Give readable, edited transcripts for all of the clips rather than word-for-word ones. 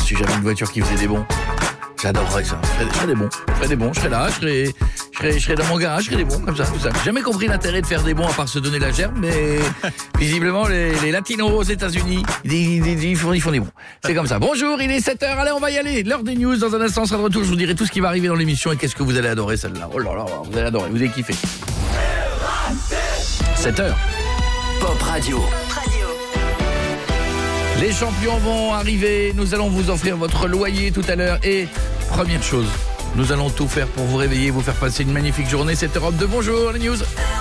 si j'avais une voiture qui faisait des bons. J'adorerais ça. Je ferais des bons. Je serais là, je serais dans mon garage, je ferais des bons comme ça, tout ça. J'ai jamais compris l'intérêt de faire des bons à part se donner la gerbe, mais visiblement les latinos aux États-Unis, ils font des bons. C'est comme ça. Bonjour, il est 7h. Allez, on va y aller. L'heure des news. Dans un instant, on sera de retour. Je vous dirai tout ce qui va arriver dans l'émission et qu'est-ce que vous allez adorer celle-là. Oh là là, vous allez adorer. Vous allez kiffer. 7h. Pop Radio. Les champions vont arriver, nous allons vous offrir votre loyer tout à l'heure et première chose, nous allons tout faire pour vous réveiller, vous faire passer une magnifique journée. C'est Europe 2, bonjour les news.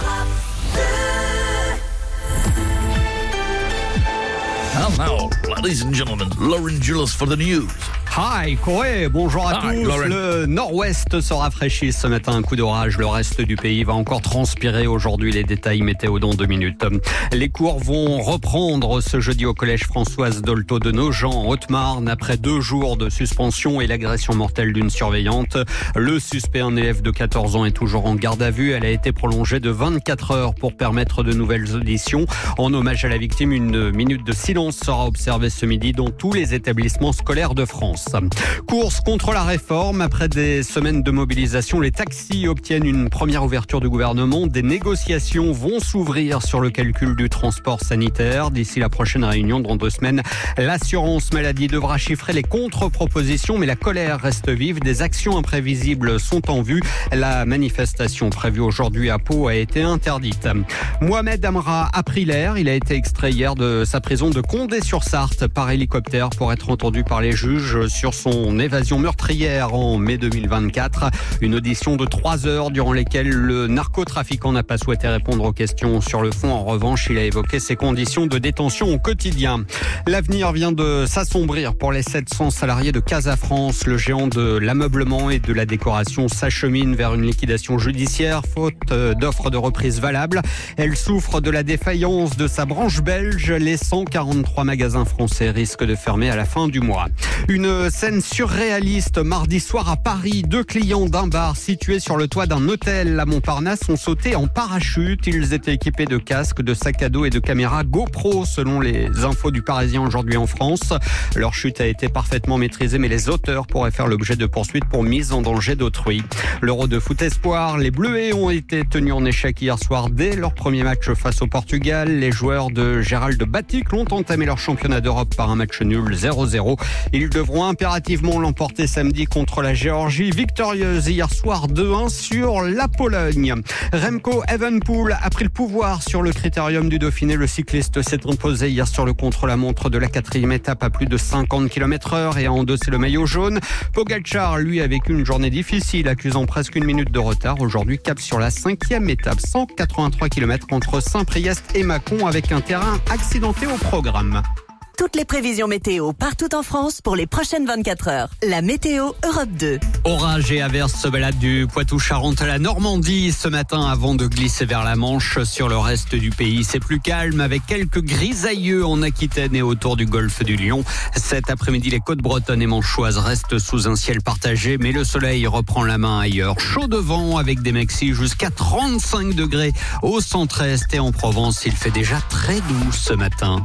And now, ladies and gentlemen, Lauren Jules for the news. Hi, Corée, bonjour à tous. Lauren. Le nord-ouest se rafraîchit ce matin, un coup d'orage. Le reste du pays va encore transpirer aujourd'hui. Les détails météo dans 2 minutes. Les cours vont reprendre ce jeudi au collège Françoise Dolto de Nogent, en Haute-Marne, après 2 jours de suspension et l'agression mortelle d'une surveillante. Le suspect, un élève de 14 ans, est toujours en garde à vue. Elle a été prolongée de 24 heures pour permettre de nouvelles auditions. En hommage à la victime, une minute de silence sera observée ce midi dans tous les établissements scolaires de France. Course contre la réforme. Après des semaines de mobilisation, les taxis obtiennent une première ouverture du gouvernement. Des négociations vont s'ouvrir sur le calcul du transport sanitaire. D'ici la prochaine réunion dans 2 semaines, l'assurance maladie devra chiffrer les contre-propositions, mais la colère reste vive. Des actions imprévisibles sont en vue. La manifestation prévue aujourd'hui à Pau a été interdite. Mohamed Amra a pris l'air. Il a été extrait hier de sa prison de Condé-sur-Sarthe par hélicoptère pour être entendu par les juges sur son évasion meurtrière en mai 2024. Une audition de 3 heures durant lesquelles le narcotrafiquant n'a pas souhaité répondre aux questions sur le fond. En revanche, il a évoqué ses conditions de détention au quotidien. L'avenir vient de s'assombrir pour les 700 salariés de Casa France. Le géant de l'ameublement et de la décoration s'achemine vers une liquidation judiciaire faute d'offres de reprise valables. Elle souffre de la défaillance de sa branche belge. Les 143 magasins français risquent de fermer à la fin du mois. Une scène surréaliste mardi soir à Paris. 2 clients d'un bar situé sur le toit d'un hôtel à Montparnasse ont sauté en parachute. Ils étaient équipés de casques, de sacs à dos et de caméras GoPro selon les infos du Parisien aujourd'hui en France. Leur chute a été parfaitement maîtrisée, mais les auteurs pourraient faire l'objet de poursuites pour mise en danger d'autrui. L'Euro de foot espoir, les Bleuets ont été tenus en échec hier soir dès leur premier match face au Portugal. Les joueurs de Gérald Batic ont entamé leur championnat d'Europe par un match nul 0-0. Ils devront impérativement l'emporter samedi contre la Géorgie, victorieuse hier soir 2-1 sur la Pologne. Remco Evenepoel a pris le pouvoir sur le critérium du Dauphiné. Le cycliste s'est imposé hier sur le contre-la-montre de la 4e étape à plus de 50 km/h et a endossé le maillot jaune. Pogacar, lui, a vécu une journée difficile, accusant presque 1 minute de retard. Aujourd'hui, cap sur la 5e étape, 183 km entre Saint-Priest et Mâcon, avec un terrain accidenté au programme. Toutes les prévisions météo partout en France pour les prochaines 24 heures. La météo Europe 2. Orage et averses se baladent du Poitou-Charentes à la Normandie ce matin avant de glisser vers la Manche. Sur le reste du pays, c'est plus calme avec quelques grisailleux en Aquitaine et autour du golfe du Lion. Cet après-midi, les côtes bretonnes et manchoises restent sous un ciel partagé, mais le soleil reprend la main ailleurs. Chaud de vent avec des maxis jusqu'à 35 degrés au centre-est et en Provence. Il fait déjà très doux ce matin.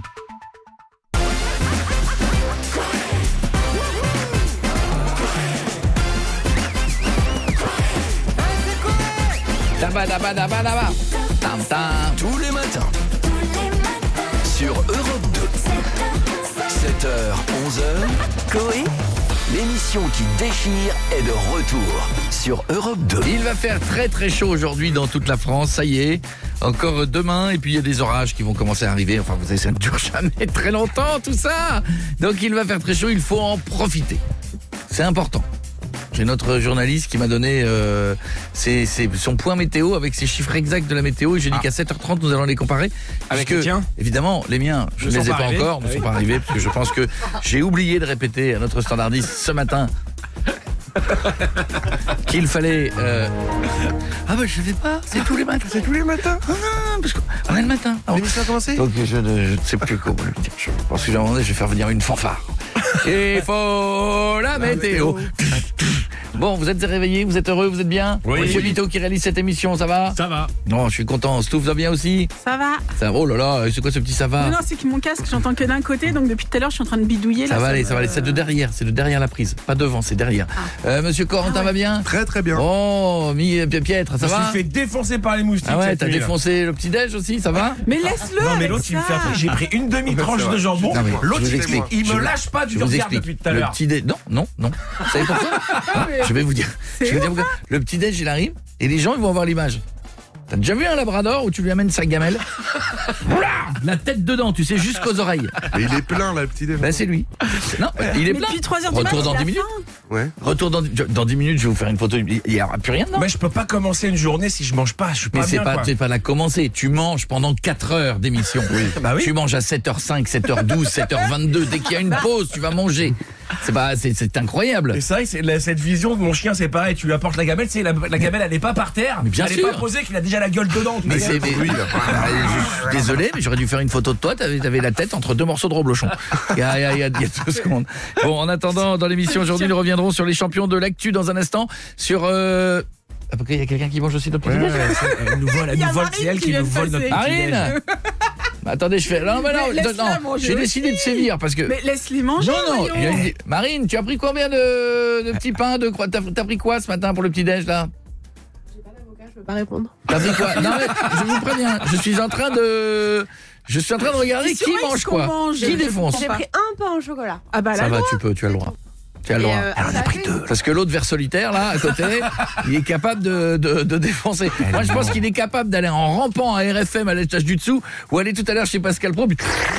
Tous les matins. Sur Europe 2. 7h, 11h. Coé. L'émission qui déchire est de retour sur Europe 2. Il va faire très très chaud aujourd'hui dans toute la France, ça y est. Encore demain, et puis il y a des orages qui vont commencer à arriver. Enfin, vous savez, ça ne dure jamais très longtemps tout ça. Donc il va faire très chaud, il faut en profiter. C'est important. J'ai notre journaliste qui m'a donné son point météo avec ses chiffres exacts de la météo. Et j'ai dit qu'à 7h30, nous allons les comparer. Avec les tiens ? Évidemment, les miens, je ne les ai pas encore, ne sont pas arrivés, parce que je pense que j'ai oublié de répéter à notre standardiste ce matin qu'il fallait... Ah bah je ne sais pas, c'est tous les matins. Ah non, parce qu'on est le matin. L'émission a commencé ? Donc je ne sais plus comment le dire. Je pense que j'ai demandé, je vais faire venir une fanfare. Il faut la météo. Bon, vous êtes réveillés, vous êtes heureux, vous êtes bien? Oui. Monsieur Vito qui réalise cette émission, ça va? Ça va. Non, je suis content. Stouff va bien aussi? Ça va. Oh là là, c'est quoi ce petit ça va? Non, c'est que mon casque, j'entends que d'un côté, donc depuis tout à l'heure, je suis en train de bidouiller. Ça va aller, ça va aller. C'est de derrière, la prise. Pas devant, c'est derrière. Monsieur Corentin va bien? Très très bien. Oh, Pietre, ça Je va? me suis fait défoncer par les moustiques. Ah ouais, cette t'as nuit, là. défoncé le petit-déj aussi, ça va? Mais laisse-le. Non mais avec l'autre il me ça. fait après, j'ai pris une demi-tranche de jambon. Non, mais L'autre je vous il, explique. il Je me vous- lâche pas du Je vous regard explique. depuis tout à Le l'heure. petit-déj. Non. Vous savez pourquoi? Je vais vous dire. C'est Je vais vous dire ouf, pourquoi. Le petit-déj, il arrive et les gens ils vont avoir l'image. T'as déjà vu un labrador où tu lui amènes sa gamelle? La tête dedans, tu sais, jusqu'aux oreilles. Mais il est plein là, le petit déj. Ben c'est lui. Non, il est Mais plein. depuis 3h du matin, Retour dans c'est 10 la minutes. fin. Ouais. Retour dans 10 minutes, je vais vous faire une photo. Il n'y aura plus rien dedans. Mais je peux pas commencer une journée si je mange pas, je suis pas Mais c'est bien quoi. pas la commencer. Tu manges pendant 4 heures d'émission. Bah oui. Tu manges à 7h05, 7h12, 7h22. Dès qu'il y a une pause, tu vas manger. C'est incroyable. Et c'est vrai que cette vision de mon chien c'est pareil, tu lui apportes la gamelle, la gamelle elle est pas par terre, Mais bien elle sûr. est pas posée, qu'il a déjà la gueule dedans. Mais tu sais. je suis désolé, mais j'aurais dû faire une photo de toi. T'avais la tête entre deux morceaux de reblochon. Il y a 2 secondes. Bon, en attendant, dans l'émission aujourd'hui, nous reviendrons sur les champions de l'actu dans un instant. Sur il y a quelqu'un qui mange aussi notre petit déj. Elle nous vole, Il y a c'est Marine elle qui qui vient nous de vole notre passer. petit déj. Marine. Attendez, je fais. Non, Mais laisse-la manger j'ai aussi. décidé de sévir parce que. Mais laisse-les manger. Non, voyons. il a dit, Marine, tu as pris combien de petits pains de croix? T'as pris quoi ce matin pour le petit déj là? Je peux pas répondre. T'as pris quoi? Non mais je vous préviens, je suis en train de regarder Ils qui surveillent mange ce qu'on quoi, mange. qui Je défonce. J'ai pris un pain au chocolat. Ah bah Ça là, va, tu as le droit. Tu as le droit. Elle en a pris 2. Parce que l'autre vers solitaire là à côté, il est capable de défoncer. Moi je pense qu'il est capable d'aller en rampant à RFM à l'étage du dessous ou aller tout à l'heure chez Pascal Pro. Puis...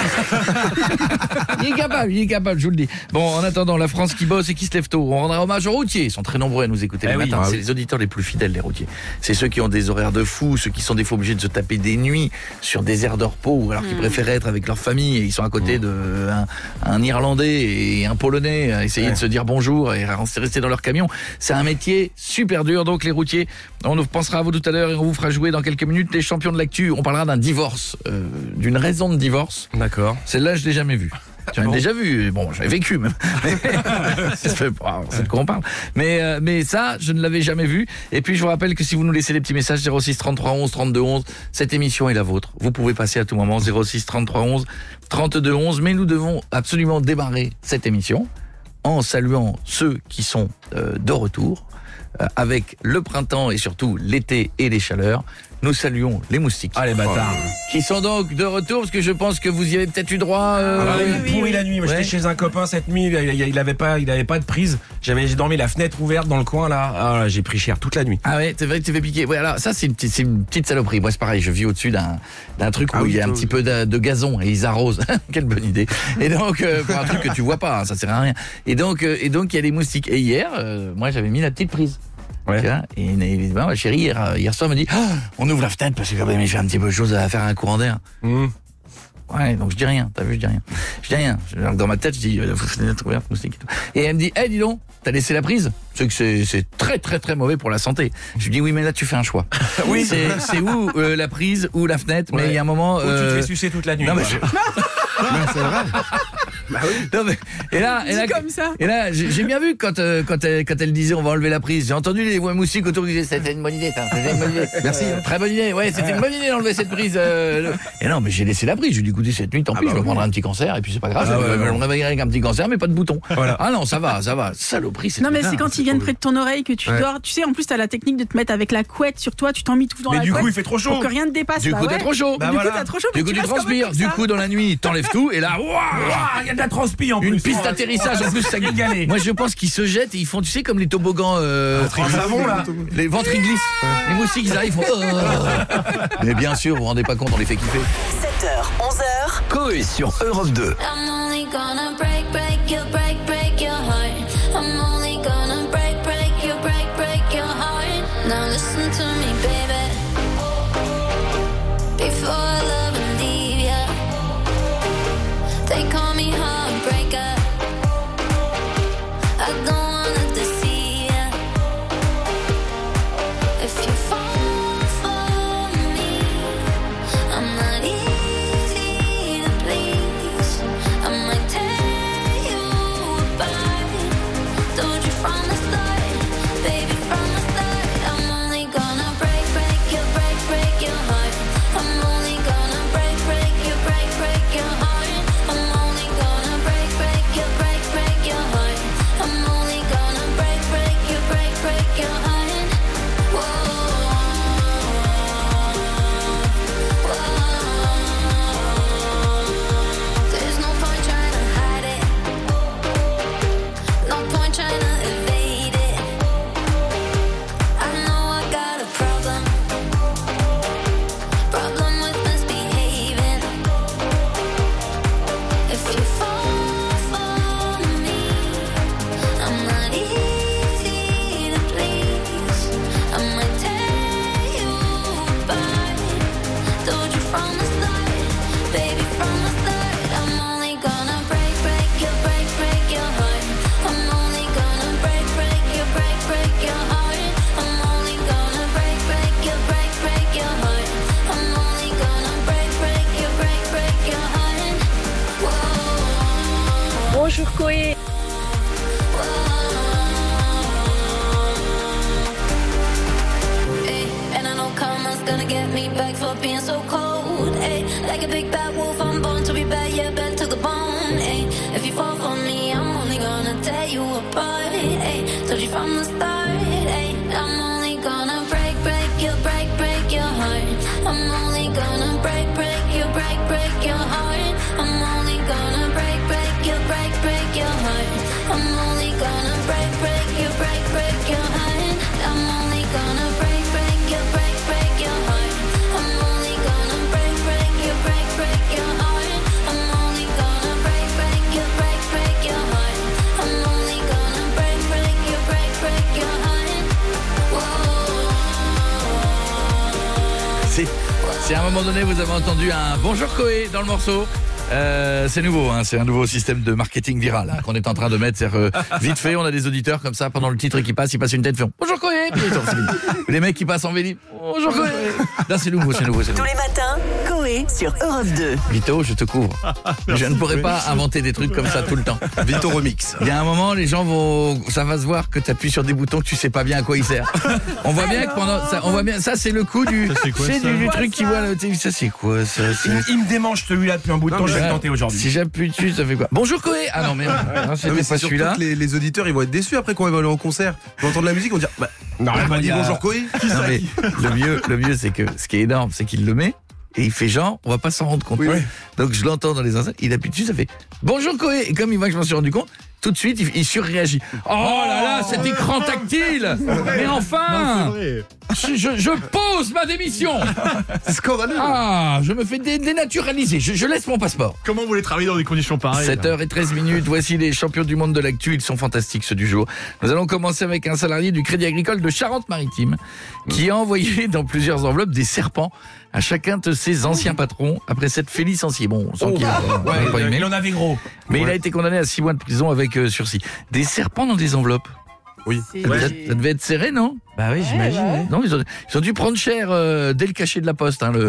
il est capable, je vous le dis. Bon, en attendant, la France qui bosse et qui se lève tôt. On rendra hommage aux routiers. Ils sont très nombreux à nous écouter le matin. C'est les auditeurs les plus fidèles, les routiers. C'est ceux qui ont des horaires de fou, ceux qui sont des fois obligés de se taper des nuits sur des aires de repos, alors qu'ils préféraient être avec leur famille et ils sont à côté un Irlandais et un Polonais à essayer de se dire bonjour et à rester dans leur camion. C'est un métier super dur. Donc les routiers, on nous pensera à vous tout à l'heure et on vous fera jouer dans quelques minutes les champions de l'actu. On parlera d'un divorce, d'une raison de divorce. D'accord. Celle-là, je l'ai jamais vue. J'en ai déjà vu, bon, j'avais vécu même. C'est de quoi on parle. Mais ça, je ne l'avais jamais vu. Et puis je vous rappelle que si vous nous laissez des petits messages 06 33 11 32 11, cette émission est la vôtre. Vous pouvez passer à tout moment 06 33 11 32 11, mais nous devons absolument démarrer cette émission en saluant ceux qui sont de retour avec le printemps et surtout l'été et les chaleurs. Nous saluons les moustiques. Ah les bâtards. Qui sont donc de retour parce que je pense que vous y avez peut-être eu droit. Pourri la nuit. Moi, Ouais. j'étais chez un copain cette nuit. Il avait pas de prise. J'ai dormi la fenêtre ouverte dans le coin là. Ah, là, j'ai pris cher toute la nuit. Ah ouais, c'est vrai que tu fais piquer. Ouais, alors ça c'est une petite saloperie. Moi c'est pareil, je vis au-dessus d'un truc où il y a un petit peu de gazon et ils arrosent. Quelle bonne idée. Et donc pour un truc que tu vois pas, hein, ça sert à rien. Et donc il y a des moustiques. Et hier, moi j'avais mis la petite prise. Ouais. Tu vois, et évidemment ma chérie hier soir me dit on ouvre la fenêtre parce que quand même j'ai un petit peu de choses à faire un courant d'air. Ouais, donc je dis rien, t'as vu, je dis rien. Dans ma tête, je dis, fenêtre ouverte, moustique et tout. Et elle me dit, dis donc, t'as laissé la prise? C'est que c'est très très très mauvais pour la santé. Je lui dis, oui, mais là tu fais un choix. Oui. C'est où la prise ou la fenêtre, mais il y a un moment... Où tu te fais sucer toute la nuit. Non, mais quoi. C'est vrai. Non, mais, et là, comme ça. Et là, j'ai bien vu quand elle disait on va enlever la prise. J'ai entendu les voix moustiques autour qui disaient c'était une bonne idée, ça. C'était une bonne idée. Merci, très bonne idée. Ouais, c'était une bonne idée d'enlever cette prise. Et non, mais j'ai laissé la prise. J'ai dit écoutez cette nuit, tant pis, je me prendrai un petit cancer et puis c'est pas grave. Je me réveillerai avec un petit cancer, mais pas de bouton. Voilà. Ah non, ça va. Saloperie. C'est Non mais bien, c'est quand ils viennent près de ton oreille que tu dors. Tu sais, en plus t'as la technique de te mettre avec la couette sur toi. Tu t'en mets tout dans Mais la du couette coup, il fait trop chaud. pour que rien ne dépasse. Du coup, t'as trop chaud. Bah Du coup, voilà. t'as trop chaud. Du mais coup, tu restes quand même transpires. comme Du ça. coup, dans la nuit, t'enlèves tout et là, Il y a de la transpi en plus. une piste d'atterrissage en plus, ça Régalé. Moi je pense qu'ils se jettent et ils font, tu sais, comme les toboggans En savon là. les ventres ils glissent. Les moustiques ils arrivent, ils font Mais bien sûr, vous vous rendez pas compte, on les fait kiffer. 7h, 11h. Coé sur Europe 2. I'm only gonna break your heart. I'm only gonna break your heart. Now listen to me, baby. Before I love and leave ya, they call me heartbreaker. I don't wanna deceive ya. If you fall for me, I'm not easy to please. I might tear you Bonjour Koé. And I know karma's gonna get me back for being so cold. Ay, like a big bad wolf, I'm born to be bad, yeah, bad to the bone. Ay, if you fall for me, I'm only gonna tear you apart. Ay, told you from the start. Ay, I'm only gonna break your heart. I'm only gonna break your heart. I'm only gonna break your heart. I'm only gonna break your heart. I'm only gonna break your heart. I'm only gonna break your heart. I'm only gonna break your heart. I'm only gonna break your heart. Si à un moment donné vous avez entendu un bonjour Koé dans le morceau, c'est nouveau, hein, c'est un nouveau système de marketing viral hein, qu'on est en train de mettre. Vite fait, on a des auditeurs comme ça pendant le titre qui passe, ils passent une tête, font bonjour Koé, puis ils sont finis. Les mecs qui passent en vélo, bonjour Koé. Là c'est nouveau. Tous les matins, Koé sur Europe 2. Vito, je te couvre. Je ne pourrais pas inventer des trucs comme ça tout le temps. Vito remix. Il y a un moment, les gens ça va se voir que tu appuies sur des boutons que tu sais pas bien à quoi ils servent. On voit bien que pendant ça, on voit bien, ça c'est le coup du, du truc qui voit le ça c'est quoi ça Il me démange celui-là depuis un bout de temps, je vais le tenter aujourd'hui. Si j'appuie dessus, ça fait quoi? Bonjour Koé. Ah non mais c'était pas celui-là. Les auditeurs ils vont être déçus après quand ils vont aller en concert. Ils vont entendre la musique, ils vont dire on pas dit bonjour Koé. Non mais le mieux c'est que ce qui est énorme, c'est qu'il le met et il fait genre, on va pas s'en rendre compte. Oui. Donc je l'entends dans les enceintes, il appuie dessus, ça fait bonjour Koé. Et comme il voit que je m'en suis rendu compte, tout de suite il surréagit. Oh là là, cet écran tactile. Mais enfin, je pose ma démission. C'est scandaleux. Ah, je me fais dénaturaliser. Je laisse mon passeport. Comment vous voulez travailler dans des conditions pareilles? 7h13, voici les champions du monde de l'actu, ils sont fantastiques ceux du jour. Nous allons commencer avec un salarié du Crédit Agricole de Charente-Maritime qui a envoyé dans plusieurs enveloppes des serpents à chacun de ses anciens patrons après s'être fait licencier. Bon, on sent qu'il pas aimé. Il en avait gros. Mais il a été condamné à 6 mois de prison avec sursis. Des serpents dans des enveloppes. Oui. Ça devait être serré, non? Bah oui, j'imagine. Ouais. Non, ils ont dû prendre cher dès le cachet de la poste. Hein, le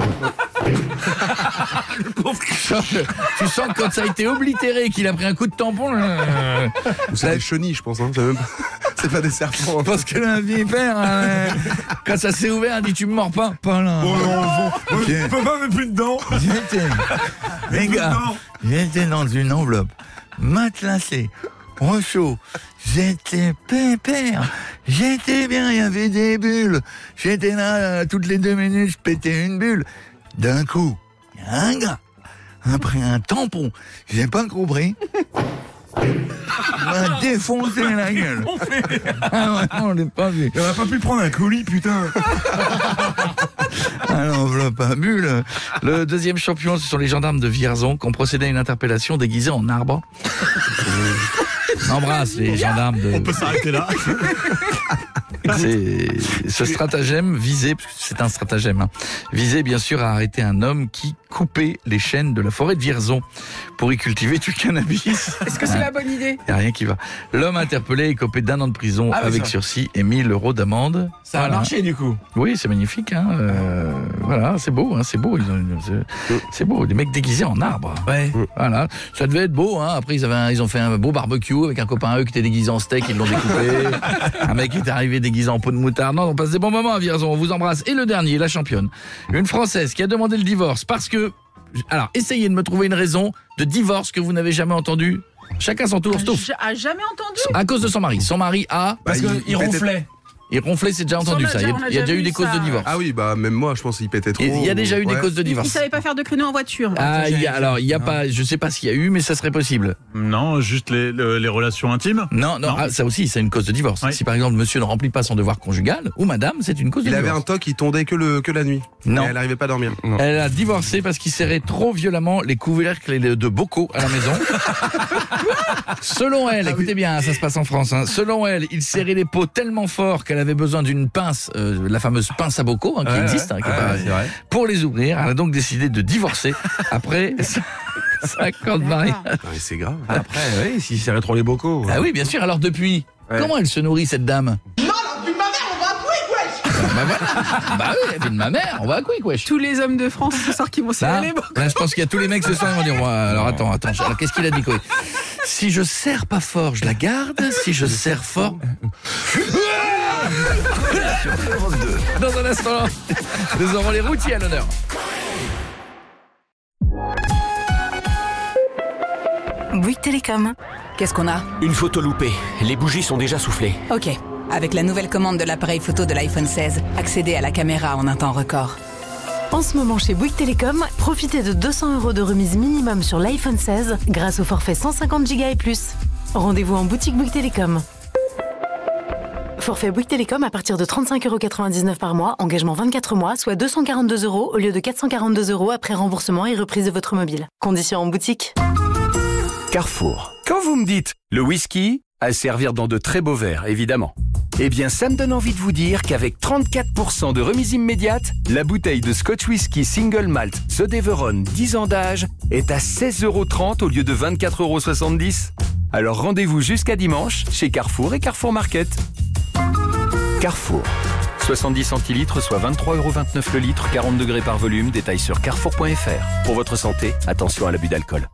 pauvre. Tu sens que quand ça a été oblitéré, qu'il a pris un coup de tampon. C'est des chenilles, je pense. Hein. C'est pas des serpents. Je pense que là, un vipère, quand ça s'est ouvert, il dit tu me mords pas. Pas là. Oh non, je peux pas mettre plus dedans. J'étais dans une enveloppe matelassée. Au chaud, j'étais pépère, j'étais bien, il y avait des bulles, j'étais là, toutes les 2 minutes, je pétais une bulle. D'un coup, il y a un gars, après un tampon, j'ai pas compris, il m'a défoncé la gueule. Ah ouais, on l'a pas vu. On a pas pu prendre un colis, putain. À l'enveloppe à bulle. Le deuxième champion, ce sont les gendarmes de Vierzon qui ont procédé à une interpellation déguisée en arbre. On embrasse les gendarmes de... On peut s'arrêter là. Ce stratagème visait, parce que c'est un stratagème, hein, visait bien sûr à arrêter un homme qui coupait les chênes de la forêt de Vierzon pour y cultiver du cannabis. Est-ce que c'est la bonne idée? Il n'y a rien qui va. L'homme interpellé est copé d'1 an de prison avec sursis et 1 000 € d'amende. Ça a marché du coup. Oui, c'est magnifique. Hein, voilà, c'est beau. Hein, c'est beau. C'est beau. Des mecs déguisés en arbre. Ouais. Voilà, ça devait être beau. Hein. Après, ils ont fait un beau barbecue avec un copain à eux qui était déguisé en steak. Ils l'ont découpé. Un mec qui est arrivé déguisé en peau de moutarde. Non, on passe des bons moments à Vierzon. On vous embrasse. Et le dernier, la championne, une Française qui a demandé le divorce parce que... Alors, essayez de me trouver une raison de divorce que vous n'avez jamais entendue. Chacun son tour, Stouff. Jamais entendu. À cause de son mari. Son mari a... Parce qu'il ronflait. Il ronflait, c'est déjà entendu ça. Il y a déjà eu des causes de divorce. Ah oui, bah même moi, je pense qu'il pétait trop. Il y a déjà eu des causes de divorce. Il savait pas faire de créneau en voiture. Ah, il y a pas, je sais pas s'il y a eu, mais ça serait possible. Non, juste les relations intimes. Non. Ah, ça aussi, c'est une cause de divorce. Oui. Si par exemple monsieur ne remplit pas son devoir conjugal, ou madame, c'est une cause de divorce. Il avait un toc, il tondait que la nuit. Non. Et elle n'arrivait pas à dormir. Non. Elle a divorcé parce qu'il serrait trop violemment les couvercles de bocaux à la maison. Selon elle, écoutez bien, ça se passe en France. Hein, selon elle, il serrait les pots tellement fort qu'elle avait besoin d'une pince, la fameuse pince à bocaux qui existe, pour les ouvrir. Elle a donc décidé de divorcer après 5 ans de mariage. C'est grave. Après, oui, s'il serrait trop les bocaux. Ah oui, bien sûr. Alors depuis, comment elle se nourrit cette dame? Non, la vie de ma mère, on va à Quick, wesh. Bah oui, la vie de ma mère, on va à Quick, wesh. Tous les hommes de France ce soir qui vont serrer les bocaux. Là, je pense qu'il y a tous les mecs ce soir qui vont dire, alors attends, alors qu'est-ce qu'il a dit, quoi? Si je serre pas fort, je la garde. Si je serre fort... Europe 2. Dans un instant, nous aurons les routiers à l'honneur. Bouygues Télécom. Qu'est-ce qu'on a ? Une photo loupée. Les bougies sont déjà soufflées. Ok. Avec la nouvelle commande de l'appareil photo de l'iPhone 16, accédez à la caméra en un temps record. En ce moment chez Bouygues Télécom, profitez de 200 € de remise minimum sur l'iPhone 16 grâce au forfait 150 Go et plus. Rendez-vous en boutique Bouygues Télécom. Forfait Bouygues Télécom à partir de 35,99 € par mois, engagement 24 mois, soit 242 € au lieu de 442 € après remboursement et reprise de votre mobile. Conditions en boutique. Carrefour. Quand vous me dites le whisky, à servir dans de très beaux verres, évidemment. Eh bien, ça me donne envie de vous dire qu'avec 34% de remise immédiate, la bouteille de Scotch Whisky Single Malt The Deveron 10 ans d'âge est à 16,30 € au lieu de 24,70 €. Alors rendez-vous jusqu'à dimanche chez Carrefour et Carrefour Market. Carrefour. 70 centilitres, soit 23,29 € le litre, 40 degrés par volume. Détail sur carrefour.fr. Pour votre santé, attention à l'abus d'alcool.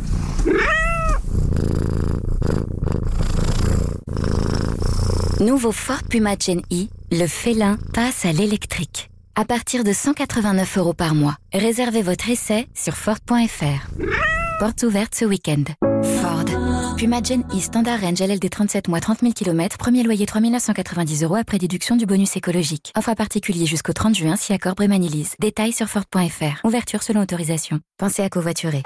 Nouveau Ford Puma Gen E, le félin passe à l'électrique. À partir de 189 € par mois. Réservez votre essai sur Ford.fr. Portes ouvertes ce week-end. Ford. Puma Gen E Standard Range LLD 37 mois 30 000 km. Premier loyer 3 990 € après déduction du bonus écologique. Offre à particulier jusqu'au 30 juin si accord Brémanilise. Détails sur Ford.fr. Ouverture selon autorisation. Pensez à covoiturer.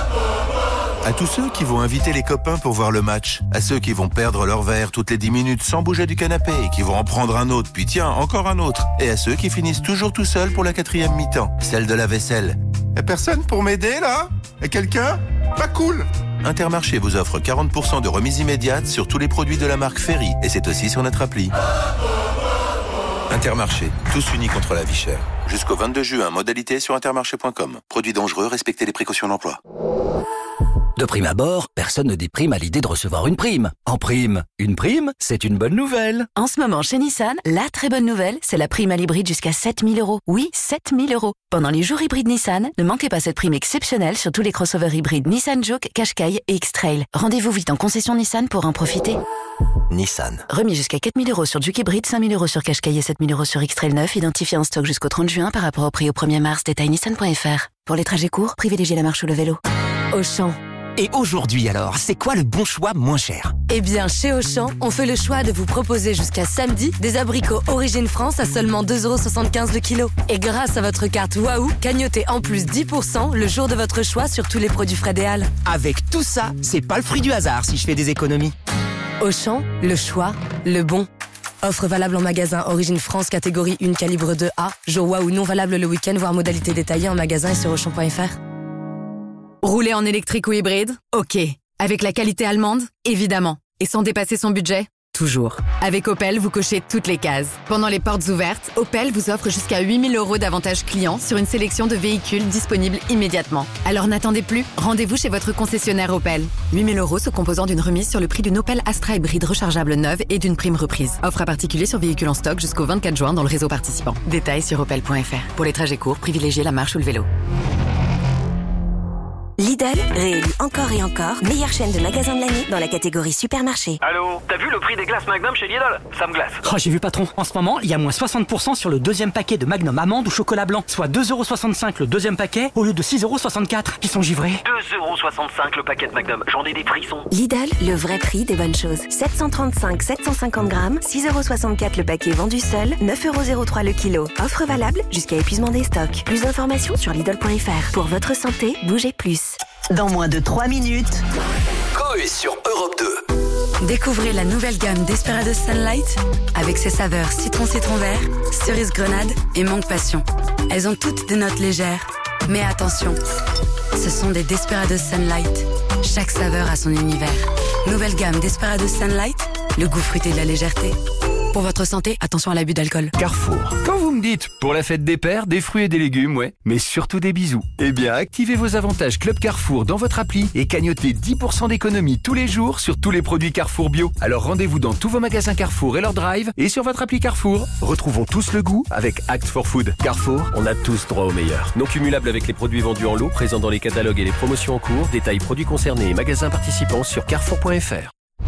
À tous ceux qui vont inviter les copains pour voir le match, à ceux qui vont perdre leur verre toutes les 10 minutes sans bouger du canapé et qui vont en prendre un autre, puis tiens, encore un autre, et à ceux qui finissent toujours tout seuls pour la 4e mi-temps, celle de la vaisselle. Y'a personne pour m'aider là ? Y'a quelqu'un ? Pas cool ! Intermarché vous offre 40% de remise immédiate sur tous les produits de la marque Ferry, et c'est aussi sur notre appli. Intermarché, tous unis contre la vie chère. Jusqu'au 22 juin, modalité sur intermarché.com. Produits dangereux, respectez les précautions d'emploi. De prime abord, personne ne déprime à l'idée de recevoir une prime. En prime, une prime, c'est une bonne nouvelle. En ce moment, chez Nissan, la très bonne nouvelle, c'est la prime à l'hybride jusqu'à 7 000 €. Oui, 7 000 €. Pendant les jours hybrides Nissan, ne manquez pas cette prime exceptionnelle sur tous les crossovers hybrides Nissan Juke, Qashqai et X-Trail. Rendez-vous vite en concession Nissan pour en profiter. Nissan. Remis jusqu'à 4 000 € sur Juke hybride, 5 000 € sur Qashqai et 7 000 € sur X-Trail 9, identifié en stock jusqu'au 30 juin par rapport au prix au 1er mars. Détail nissan.fr. Pour les trajets courts, privilégiez la marche ou le vélo. Auchan. Et aujourd'hui alors, c'est quoi le bon choix moins cher ? Eh bien, chez Auchan, on fait le choix de vous proposer jusqu'à samedi des abricots Origine France à seulement 2,75 € le kilo. Et grâce à votre carte Waouh, cagnotez en plus 10% le jour de votre choix sur tous les produits frais des Halles. Avec tout ça, c'est pas le fruit du hasard si je fais des économies. Auchan, le choix, le bon. Offre valable en magasin Origine France catégorie 1 calibre 2A. Jour Waouh non valable le week-end, voire modalité détaillée en magasin et sur Auchan.fr. Rouler en électrique ou hybride ? Ok. Avec la qualité allemande ? Évidemment. Et sans dépasser son budget ? Toujours. Avec Opel, vous cochez toutes les cases. Pendant les portes ouvertes, Opel vous offre jusqu'à 8 000 € d'avantages clients sur une sélection de véhicules disponibles immédiatement. Alors n'attendez plus, rendez-vous chez votre concessionnaire Opel. 8 000 € se composant d'une remise sur le prix d'une Opel Astra hybride rechargeable neuve et d'une prime reprise. Offre à particulier sur véhicules en stock jusqu'au 24 juin dans le réseau participant. Détails sur opel.fr. Pour les trajets courts, privilégiez la marche ou le vélo. Lidl, réélu encore et encore, meilleure chaîne de magasins de l'année dans la catégorie supermarché. Allô, t'as vu le prix des glaces Magnum chez Lidl ? Ça me glace. Oh, j'ai vu patron, en ce moment, il y a moins 60% sur le deuxième paquet de Magnum amande ou chocolat blanc, soit 2,65 € le deuxième paquet au lieu de 6,64 €. Ils sont givrés. 2,65 € le paquet de Magnum, j'en ai des frissons. Lidl, le vrai prix des bonnes choses. 735-750 grammes, 6,64 € le paquet vendu seul, 9,03 € le kilo. Offre valable jusqu'à épuisement des stocks. Plus d'informations sur Lidl.fr. Pour votre santé, bougez plus. Dans moins de 3 minutes. Coé sur Europe 2. Découvrez la nouvelle gamme Desperados Sunlight avec ses saveurs citron vert, cerise grenade et mangue passion. Elles ont toutes des notes légères. Mais attention, ce sont des Desperados Sunlight. Chaque saveur a son univers. Nouvelle gamme Desperados Sunlight, le goût fruité de la légèreté. Pour votre santé, attention à l'abus d'alcool. Carrefour. Quand vous me dites, pour la fête des pères, des fruits et des légumes, ouais, mais surtout des bisous. Eh bien, activez vos avantages Club Carrefour dans votre appli et cagnotez 10% d'économie tous les jours sur tous les produits Carrefour bio. Alors rendez-vous dans tous vos magasins Carrefour et leur drive et sur votre appli Carrefour. Retrouvons tous le goût avec Act for Food. Carrefour, on a tous droit au meilleur. Non cumulable avec les produits vendus en lot, présents dans les catalogues et les promotions en cours. Détails produits concernés et magasins participants sur carrefour.fr.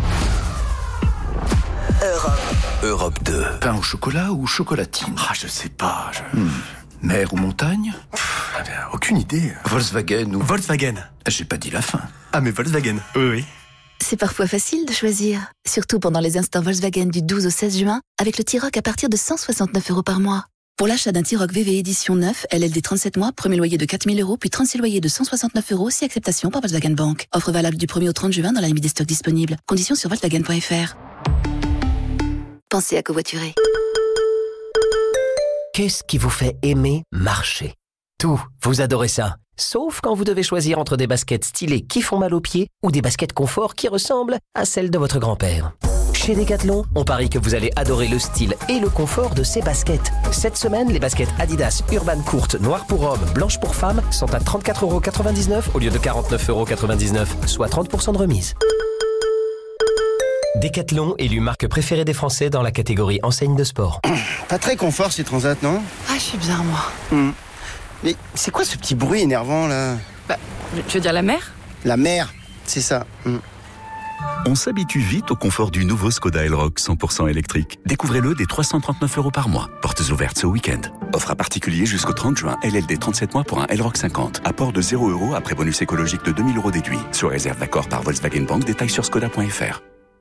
Europe 2. Pain au chocolat ou chocolatine? Ah, je sais pas. Mer ou montagne? Aucune idée. Volkswagen ou... Volkswagen. J'ai pas dit la fin. Ah, mais Volkswagen. Oui. C'est parfois facile de choisir, surtout pendant les instants Volkswagen du 12 au 16 juin, avec le T-Roc à partir de 169 € par mois. Pour l'achat d'un T-Roc VV édition 9, LLD 37 mois, premier loyer de 4 000 €, puis 36 loyers de 169 € si acceptation par Volkswagen Bank. Offre valable du 1er au 30 juin dans la limite des stocks disponibles. Conditions sur Volkswagen.fr. Pensez à covoiturer. Qu'est-ce qui vous fait aimer marcher? Tout, vous adorez ça. Sauf quand vous devez choisir entre des baskets stylées qui font mal aux pieds ou des baskets confort qui ressemblent à celles de votre grand-père. Chez Decathlon, on parie que vous allez adorer le style et le confort de ces baskets. Cette semaine, les baskets Adidas Urban courtes, noires pour hommes, blanches pour femmes sont à 34,99 € au lieu de 49,99 €, soit 30% de remise. Decathlon, élu marque préférée des Français dans la catégorie enseigne de sport. Pas très confort ces transats, non? Ah, je suis bien, moi. Mais c'est quoi ce petit bruit énervant, là? Bah, tu veux dire la mer? La mer, c'est ça. On s'habitue vite au confort du nouveau Skoda Elroq 100% électrique. Découvrez-le dès 339 € par mois. Portes ouvertes ce week-end. Offre à particulier jusqu'au 30 juin. LLD 37 mois pour un Elroq 50. Apport de 0 € après bonus écologique de 2000 € déduit. Sur réserve d'accord par Volkswagen Bank. Détails sur skoda.fr.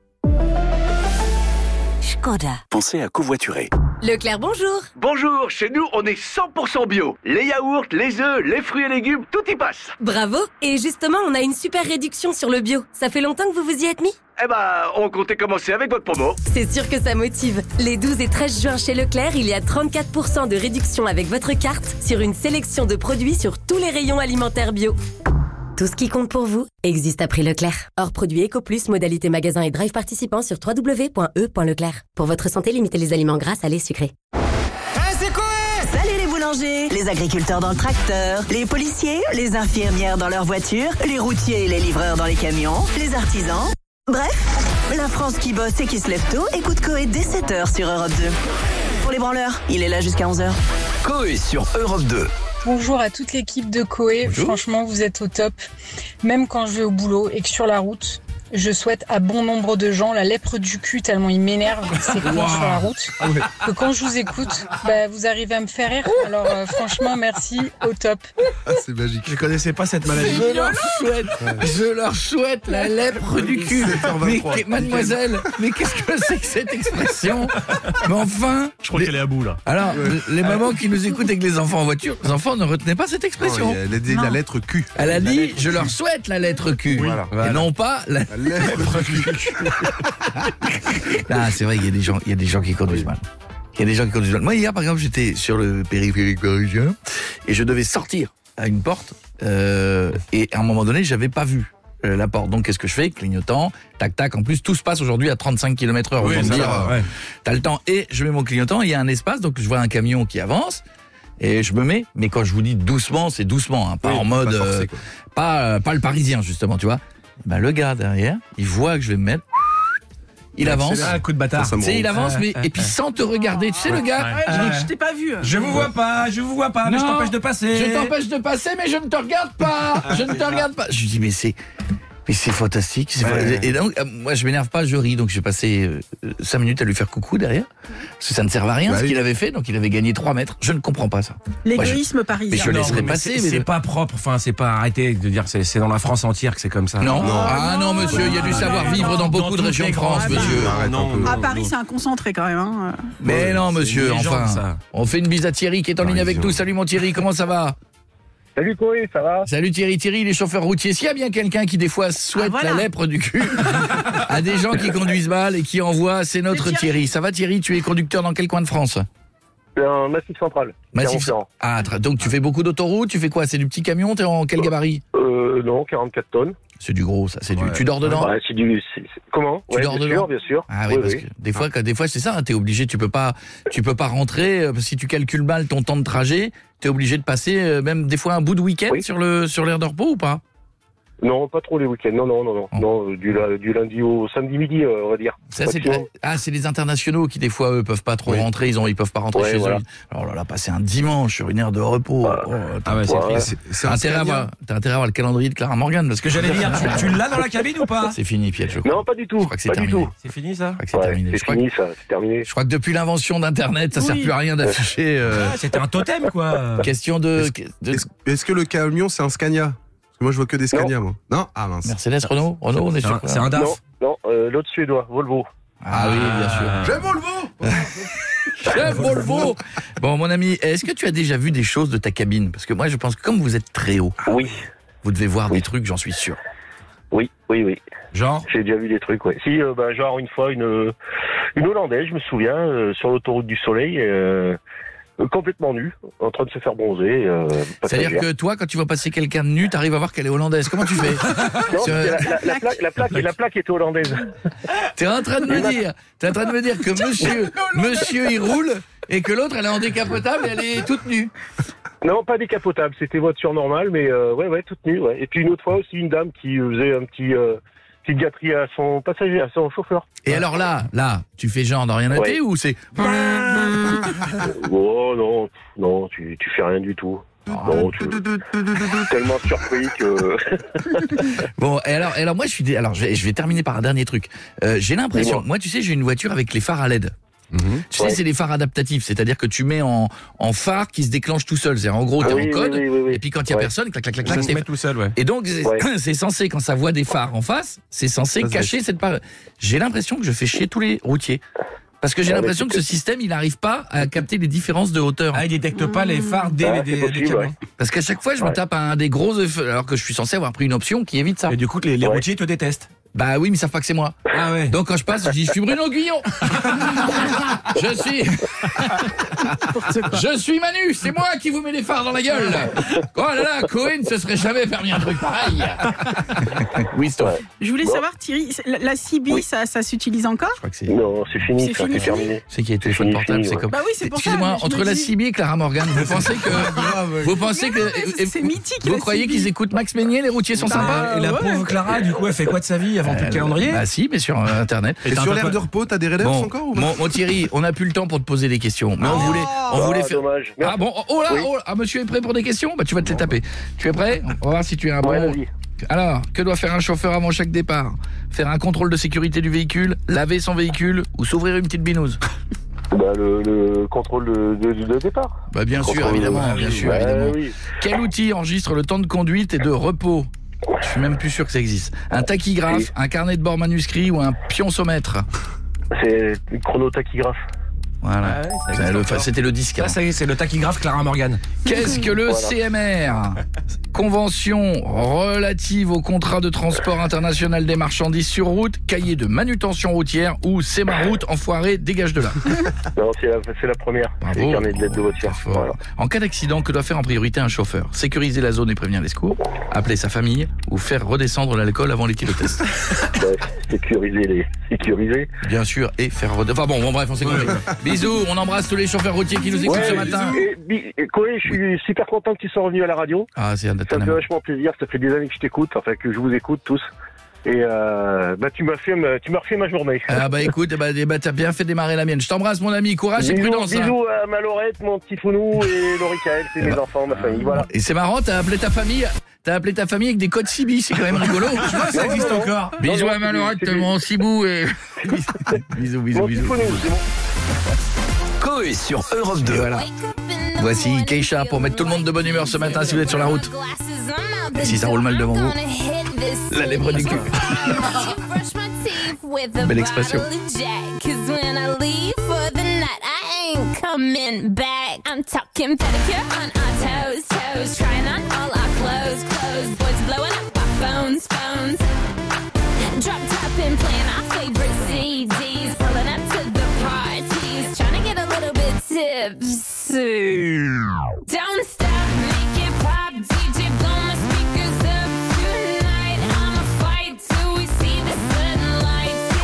Skoda. Pensez à covoiturer. Leclerc, bonjour. Bonjour, chez nous on est 100% bio. Les yaourts, les œufs, les fruits et légumes, tout y passe. Bravo. Et justement, on a une super réduction sur le bio. Ça fait longtemps que vous vous y êtes mis? Eh ben, on comptait commencer avec votre promo. C'est sûr que ça motive. Les 12 et 13 juin chez Leclerc, il y a 34% de réduction avec votre carte sur une sélection de produits sur tous les rayons alimentaires bio. Tout ce qui compte pour vous existe à prix Leclerc. Hors produit EcoPlus, modalité magasin et drive participant sur www.e.leclerc. Pour votre santé, limitez les aliments gras, salés, sucrés. C'est quoi? Salut les boulangers, les agriculteurs dans le tracteur, les policiers, les infirmières dans leur voiture, les routiers et les livreurs dans les camions, les artisans. Bref, la France qui bosse et qui se lève tôt écoute Coé dès 7h sur Europe 2. Pour les branleurs, il est là jusqu'à 11h. Coé sur Europe 2. Bonjour à toute l'équipe de Coé. Franchement, vous êtes au top. Même quand je vais au boulot et que sur la route, je souhaite à bon nombre de gens la lèpre du cul tellement il m'énerve ces cons sur la route. Que quand je vous écoute, vous arrivez à me faire rire. Alors franchement, merci, au top. Ah, c'est magique. Je connaissais pas cette maladie. Je leur souhaite la lèpre du cul. Mais mademoiselle, mais qu'est-ce que c'est que cette expression? Mais enfin... Je crois qu'elle est à bout, là. Alors, les mamans qui nous écoutent avec les enfants en voiture, les enfants ne retenaient pas cette expression. Elle a dit la lettre Q. Elle a dit, je leur souhaite la lettre Q. Voilà. Et non pas la lettre Q. Ah, c'est vrai, il y a des gens qui conduisent mal. Moi, hier, par exemple, j'étais sur le périphérique parisien et je devais sortir à une porte et à un moment donné, j'avais pas vu la porte. Donc, qu'est-ce que je fais? Clignotant, tac, tac. En plus, tout se passe aujourd'hui à 35 km/h. Oui, ça va, ouais. T'as le temps. Et je mets mon clignotant, il y a un espace, donc je vois un camion qui avance. Et je me mets, mais quand je vous dis doucement, c'est doucement, hein, pas en mode, pas forcé, pas le parisien, justement, tu vois. Ben, le gars derrière, il voit que je vais me mettre. Il avance. Un coup de bâtard. Tu sais, il avance, mais et puis sans te regarder. Tu sais, le gars, je t'ai pas vu. Je vous vois pas, mais je t'empêche de passer. Je t'empêche de passer, mais je ne te regarde pas. Je ne te regarde pas. Je lui dis, mais c'est fantastique. Et donc, moi, je m'énerve pas, je ris. Donc, j'ai passé 5 minutes à lui faire coucou derrière. Parce que ça ne servait à rien ce qu'il avait fait. Donc, il avait gagné 3 mètres. Je ne comprends pas ça. L'égoïsme parisien. Mais je laisserai passer. C'est pas propre. Enfin, c'est pas arrêté de dire que c'est dans la France entière que c'est comme ça. Non. Ah non, monsieur, il y a du savoir-vivre dans beaucoup de régions de France, monsieur. À Paris, c'est un concentré quand même. Hein. Mais non, monsieur, enfin. On fait une bise à Thierry qui est en ligne avec nous. Salut, mon Thierry, comment ça va? Salut Coé, ça va? Salut Thierry, il est chauffeur routier. S'il y a bien quelqu'un qui des fois souhaite la lèpre du cul à des gens qui conduisent mal et qui envoient, c'est notre Thierry. Ça va Thierry, tu es conducteur dans quel coin de France? Un Massif Central. Ah, donc tu fais beaucoup d'autoroute, tu fais quoi? C'est du petit camion, t'es en quel gabarit? Non, 44 tonnes. C'est du gros ça, tu dors dedans? Ouais, Comment? Tu dors dedans? Bien sûr. Ah oui, parce que des fois c'est ça, hein, t'es obligé, tu peux pas rentrer, si tu calcules mal ton temps de trajet, t'es obligé de passer même des fois un bout de week-end sur l'aire de repos ou pas? Non, pas trop les week-ends. Non, du lundi au samedi midi, on va dire. Ça, c'est les internationaux qui des fois eux peuvent pas trop rentrer, ils peuvent pas rentrer chez eux. Alors là, passer un dimanche sur une aire de repos. T'as intérêt à avoir le calendrier de Clara Morgan, parce que j'allais dire, tu l'as dans la cabine ou pas? C'est fini, Piet, je crois. Non, pas du tout. Je crois que c'est terminé. C'est fini ça? Je crois que c'est terminé. C'est terminé. Je crois que depuis l'invention d'Internet, ça sert plus à rien d'afficher. C'était un totem, quoi. Question de. Est-ce que le camion c'est un Scania? Parce que moi je vois que des Scania, moi. Non? Ah mince. Mercedes, Renault, on est sûr. C'est un DAF. Non, l'autre suédois, Volvo. Ah oui, bien sûr. J'aime Volvo. J'aime Volvo. Bon, mon ami, est-ce que tu as déjà vu des choses de ta cabine? Parce que moi, je pense que comme vous êtes très haut, vous devez voir des trucs, j'en suis sûr. Oui. Genre? J'ai déjà vu des trucs, ouais. Si, genre une fois, une Hollandaise, je me souviens, sur l'autoroute du Soleil, complètement nue, en train de se faire bronzer. C'est-à-dire que toi, quand tu vois passer quelqu'un de nu, t'arrives à voir qu'elle est hollandaise. Comment tu fais? Non, la plaque était hollandaise. T'es en train de me dire que monsieur il roule et que l'autre elle est en décapotable et elle est toute nue. Non, pas décapotable, c'était voiture normale, mais toute nue. Ouais. Et puis une autre fois aussi, une dame qui faisait un petite gâterie à son passager, à son chauffeur. Et alors là, tu fais genre de rien noter ou c'est... Oh non, tu fais rien du tout. Non, tellement surpris que... Bon, et alors moi je vais terminer par un dernier truc. J'ai l'impression, moi tu sais, j'ai une voiture avec les phares à LED. Tu sais, c'est les phares adaptatifs, c'est-à-dire que tu mets en phare qui se déclenche tout seul. C'est en gros, t'es en code, et puis quand il y a personne, clac, ça se met tout seul, Et donc, c'est censé, quand ça voit des phares en face, c'est censé cacher cette part. J'ai l'impression que je fais chier tous les routiers. Parce que j'ai l'impression que ce système, il n'arrive pas à capter les différences de hauteur. Ah, il détecte pas les phares des camions. Parce qu'à chaque fois, je me tape un des gros effets, alors que je suis censé avoir pris une option qui évite ça. Et du coup, les routiers te détestent. Bah oui, mais ils savent pas que c'est moi. Ah ouais. Donc quand je passe, je dis, je suis Bruno Guillon. Je suis Manu, c'est moi qui vous mets les phares dans la gueule. Oh là là, Cohen se serait jamais permis un truc pareil. Oui, stop. Je voulais savoir, Thierry, la CB, ça s'utilise encore? Je crois que non, c'est fini, c'est terminé. C'est qu'il y a téléphone portable, c'est comme... Bah oui, c'est pour ça. Excusez-moi, entre la CB et Clara Morgan, vous pensez que... C'est mythique. Vous croyez qu'ils écoutent Max Meignier, les routiers sont sympas? Et la pauvre Clara, du coup, elle fait quoi de sa vie avant tout le calendrier? Bah si, mais sur Internet. Et sur l'aire de repos, t'as des relèves encore ou pas? Mon Thierry, on n'a plus le temps pour te poser des questions. Mais on voulait faire... Dommage. Ah bon, monsieur est prêt pour des questions? Bah tu vas te les taper. Tu es prêt? On va voir si tu es un bon... Alors, que doit faire un chauffeur avant chaque départ? Faire un contrôle de sécurité du véhicule, laver son véhicule ou s'ouvrir une petite binouse? Bah le contrôle de départ. Bah bien sûr, évidemment. Oui. Quel outil enregistre le temps de conduite et de repos? Je suis même plus sûr que ça existe. Un tachygraphe, un carnet de bord manuscrit ou un pionçomètre? C'est un chronotachygraphe. Voilà, c'était le disque. Ça y est, c'est le tachygraphe Clara Morgan. Qu'est-ce que le CMR? Convention relative au contrat de transport international des marchandises sur route, cahier de manutention routière ou c'est ma route, enfoiré, dégage de là. Non, c'est la première. Bravo. C'est le carnet de lettres de voiture. Voilà. En cas d'accident, que doit faire en priorité un chauffeur? Sécuriser la zone et prévenir les secours, appeler sa famille ou faire redescendre l'alcool avant l'éthylotest? Sécuriser. Bien sûr, et faire redescendre... Enfin bon, bref, on s'est compris. Bisous, on embrasse tous les chauffeurs routiers qui nous écoutent ce matin. Coé, je suis super content que tu sois revenu à la radio. Ah, c'est ça me fait vachement plaisir, ça fait des années que je t'écoute, enfin que je vous écoute tous. Et tu m'as refait ma journée. Ah bah écoute, t'as bien fait démarrer la mienne. Je t'embrasse mon ami, courage et prudence. Bisous à ma Laurette, mon petit Founou et Loricaël, c'est mes enfants, ma famille, voilà. Et c'est marrant, t'as appelé ta famille avec des codes Cibi, c'est quand même rigolo. Je crois que ça existe encore. Bisous à ma Laurette, mon Cibou et... bisous. Coé sur Europe 2. Voilà. Voici Keisha pour mettre tout le monde de bonne humeur ce matin si vous êtes sur la route. Et si ça roule mal devant vous, la lèvre du cul. Belle expression. Coming back, I'm talking pedicure on our toes, trying on all our clothes, boys blowing up our phones, drop top and playing our favorite CDs, pulling up to the parties, trying to get a little bit tipsy. Don't stop, make it pop, DJ blow my speakers up tonight. I'ma fight till we see the sunlight.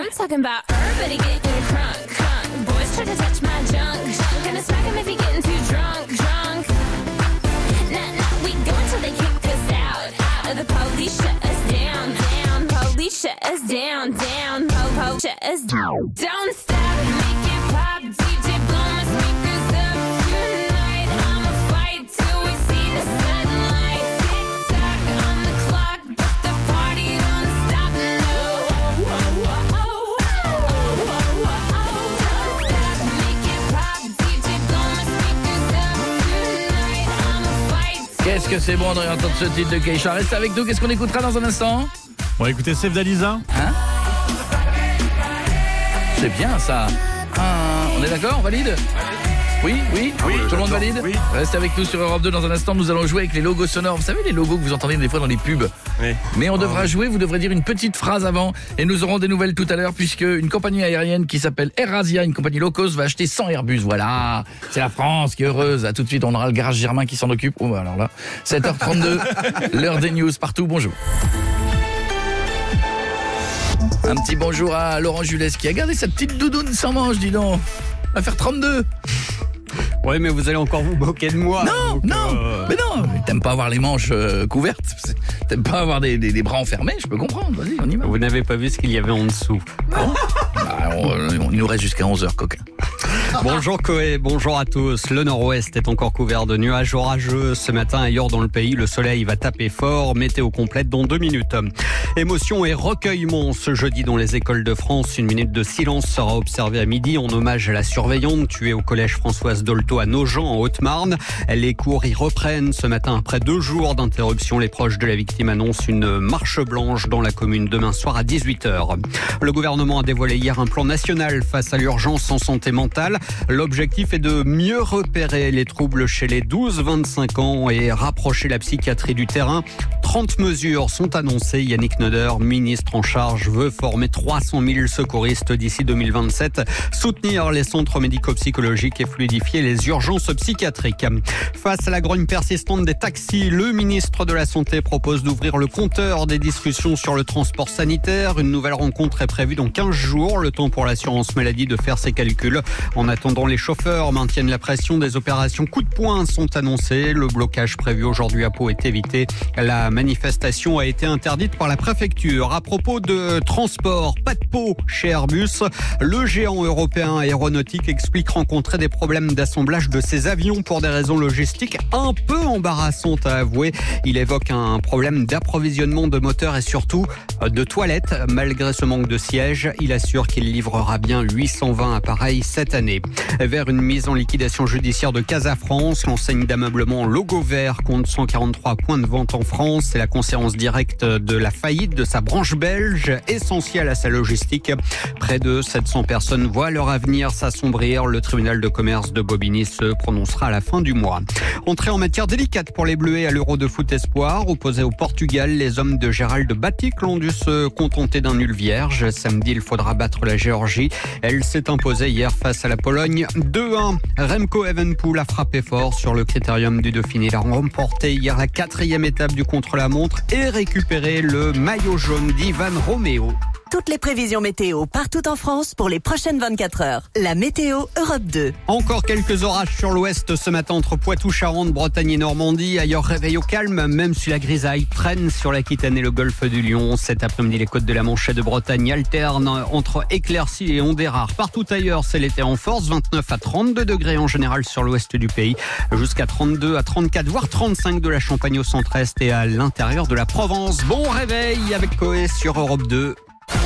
I'm talking about everybody getting crunk, crunk. Boys try to touch my junk, junk. Gonna smack him if he getting too drunk, drunk. Nah, nah, we go until they kick us out, out. The police shut us down, down. Police shut us down, down. Po, shut us down. Don't stop, make it pop. DJ blow my speakers up tonight. I'ma fight till we see the sunlight. Tick tock on the clock, but the party don't stop. No. Don't stop, make it pop. DJ blow my speakers up tonight. I'ma fight. Qu'est-ce que c'est bon d'entendre ce titre de Keisha. Reste avec nous, qu'est-ce qu'on écoutera dans un instant? On va écouter Save d'Alisa. Hein? C'est bien ça. On est d'accord, on valide? Oui, tout le monde valide? Oui. Restez avec nous sur Europe 2 dans un instant, nous allons jouer avec les logos sonores. Vous savez les logos que vous entendez des fois dans les pubs? Oui. Mais on devra jouer, vous devrez dire une petite phrase avant et nous aurons des nouvelles tout à l'heure puisque une compagnie aérienne qui s'appelle AirAsia, une compagnie low cost, va acheter 100 Airbus. Voilà, c'est la France qui est heureuse. À tout de suite, on aura le garage Germain qui s'en occupe. Oh, alors là, 7h32, l'heure des news partout, bonjour. Un petit bonjour à Laurent Jules qui a gardé sa petite doudoune sans manche, dis donc. On va faire 32. Ouais, mais vous allez encore vous moquer de moi. Non, donc, mais non. T'aimes pas avoir les manches couvertes. T'aimes pas avoir des bras enfermés, je peux comprendre. Vas-y, on y va. Vous n'avez pas vu ce qu'il y avait en dessous. Il nous reste jusqu'à 11h, coquin. Bonjour Koé, bonjour à tous. Le nord-ouest est encore couvert de nuages orageux. Ce matin, ailleurs dans le pays, le soleil va taper fort. Météo complète dans 2 minutes. Émotion et recueillement ce jeudi dans les écoles de France. Une minute de silence sera observée à midi en hommage à la surveillante tuée au collège Françoise Dolto à Nogent en Haute-Marne. Les cours y reprennent ce matin après 2 jours d'interruption. Les proches de la victime annoncent une marche blanche dans la commune demain soir à 18h. Le gouvernement a dévoilé hier un plan national face à l'urgence en santé mentale. L'objectif est de mieux repérer les troubles chez les 12-25 ans et rapprocher la psychiatrie du terrain. 30 mesures sont annoncées. Yannick Noder, ministre en charge, veut former 300 000 secouristes d'ici 2027, soutenir les centres médico-psychologiques et fluidifier les urgences psychiatriques. Face à la grogne persistante des taxis, le ministre de la Santé propose d'ouvrir le compteur des discussions sur le transport sanitaire. Une nouvelle rencontre est prévue dans 15 jours, le temps pour l'assurance maladie de faire ses calculs. En attendant, les chauffeurs maintiennent la pression. Des opérations coup de poing sont annoncées. Le blocage prévu aujourd'hui à Pau est évité. La manifestation a été interdite par la préfecture. À propos de transport, pas de Pau chez Airbus. Le géant européen aéronautique explique rencontrer des problèmes d'assemblage de ses avions pour des raisons logistiques un peu embarrassantes à avouer. Il évoque un problème d'approvisionnement de moteurs et surtout de toilettes. Malgré ce manque de sièges, il assure qu'il livrera bien 820 appareils cette année. Vers une mise en liquidation judiciaire de Casa France, l'enseigne d'ameublement Logo Vert compte 143 points de vente en France. C'est la conséquence directe de la faillite de sa branche belge, essentielle à sa logistique. Près de 700 personnes voient leur avenir s'assombrir. Le tribunal de commerce de Bobigny se prononcera à la fin du mois. Entrée en matière délicate pour les Bleuets à l'Euro de foot espoir. Opposés au Portugal, les hommes de Gérald Batic ont dû se contenter d'un nul vierge. Samedi, il faudra battre la Géorgie. Elle s'est imposée hier face à la Pologne 2-1. Remco Evenepoel a frappé fort sur le critérium du Dauphiné. Il a remporté hier la 4e étape du contre-la-montre et récupéré le maillot jaune d'Ivan Romeo. Toutes les prévisions météo partout en France pour les prochaines 24 heures. La météo Europe 2. Encore quelques orages sur l'ouest ce matin entre Poitou, Charente, Bretagne et Normandie. Ailleurs, réveil au calme, même si la grisaille traîne sur l'Aquitaine et le golfe du Lion. Cet après-midi, les côtes de la Manche et de Bretagne alternent entre éclaircies et ondées rares. Partout ailleurs, c'est l'été en force. 29 à 32 degrés en général sur l'ouest du pays. Jusqu'à 32 à 34, voire 35 de la Champagne au centre-est et à l'intérieur de la Provence. Bon réveil avec Koé sur Europe 2.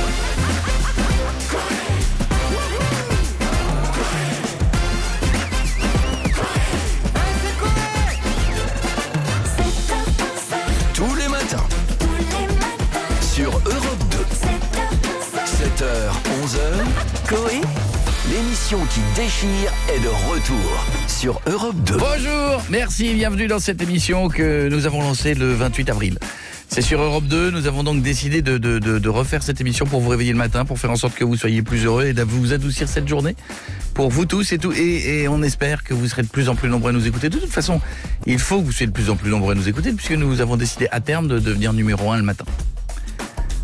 Tous les matins, sur Europe 2, 7h, 11h, Koé, l'émission qui déchire est de retour sur Europe 2. Bonjour, merci, bienvenue dans cette émission que nous avons lancée le 28 avril. C'est sur Europe 2, nous avons donc décidé de refaire cette émission pour vous réveiller le matin, pour faire en sorte que vous soyez plus heureux et de vous adoucir cette journée pour vous tous et tout. Et on espère que vous serez de plus en plus nombreux à nous écouter. De toute façon, il faut que vous soyez de plus en plus nombreux à nous écouter puisque nous avons décidé à terme de devenir numéro 1 le matin.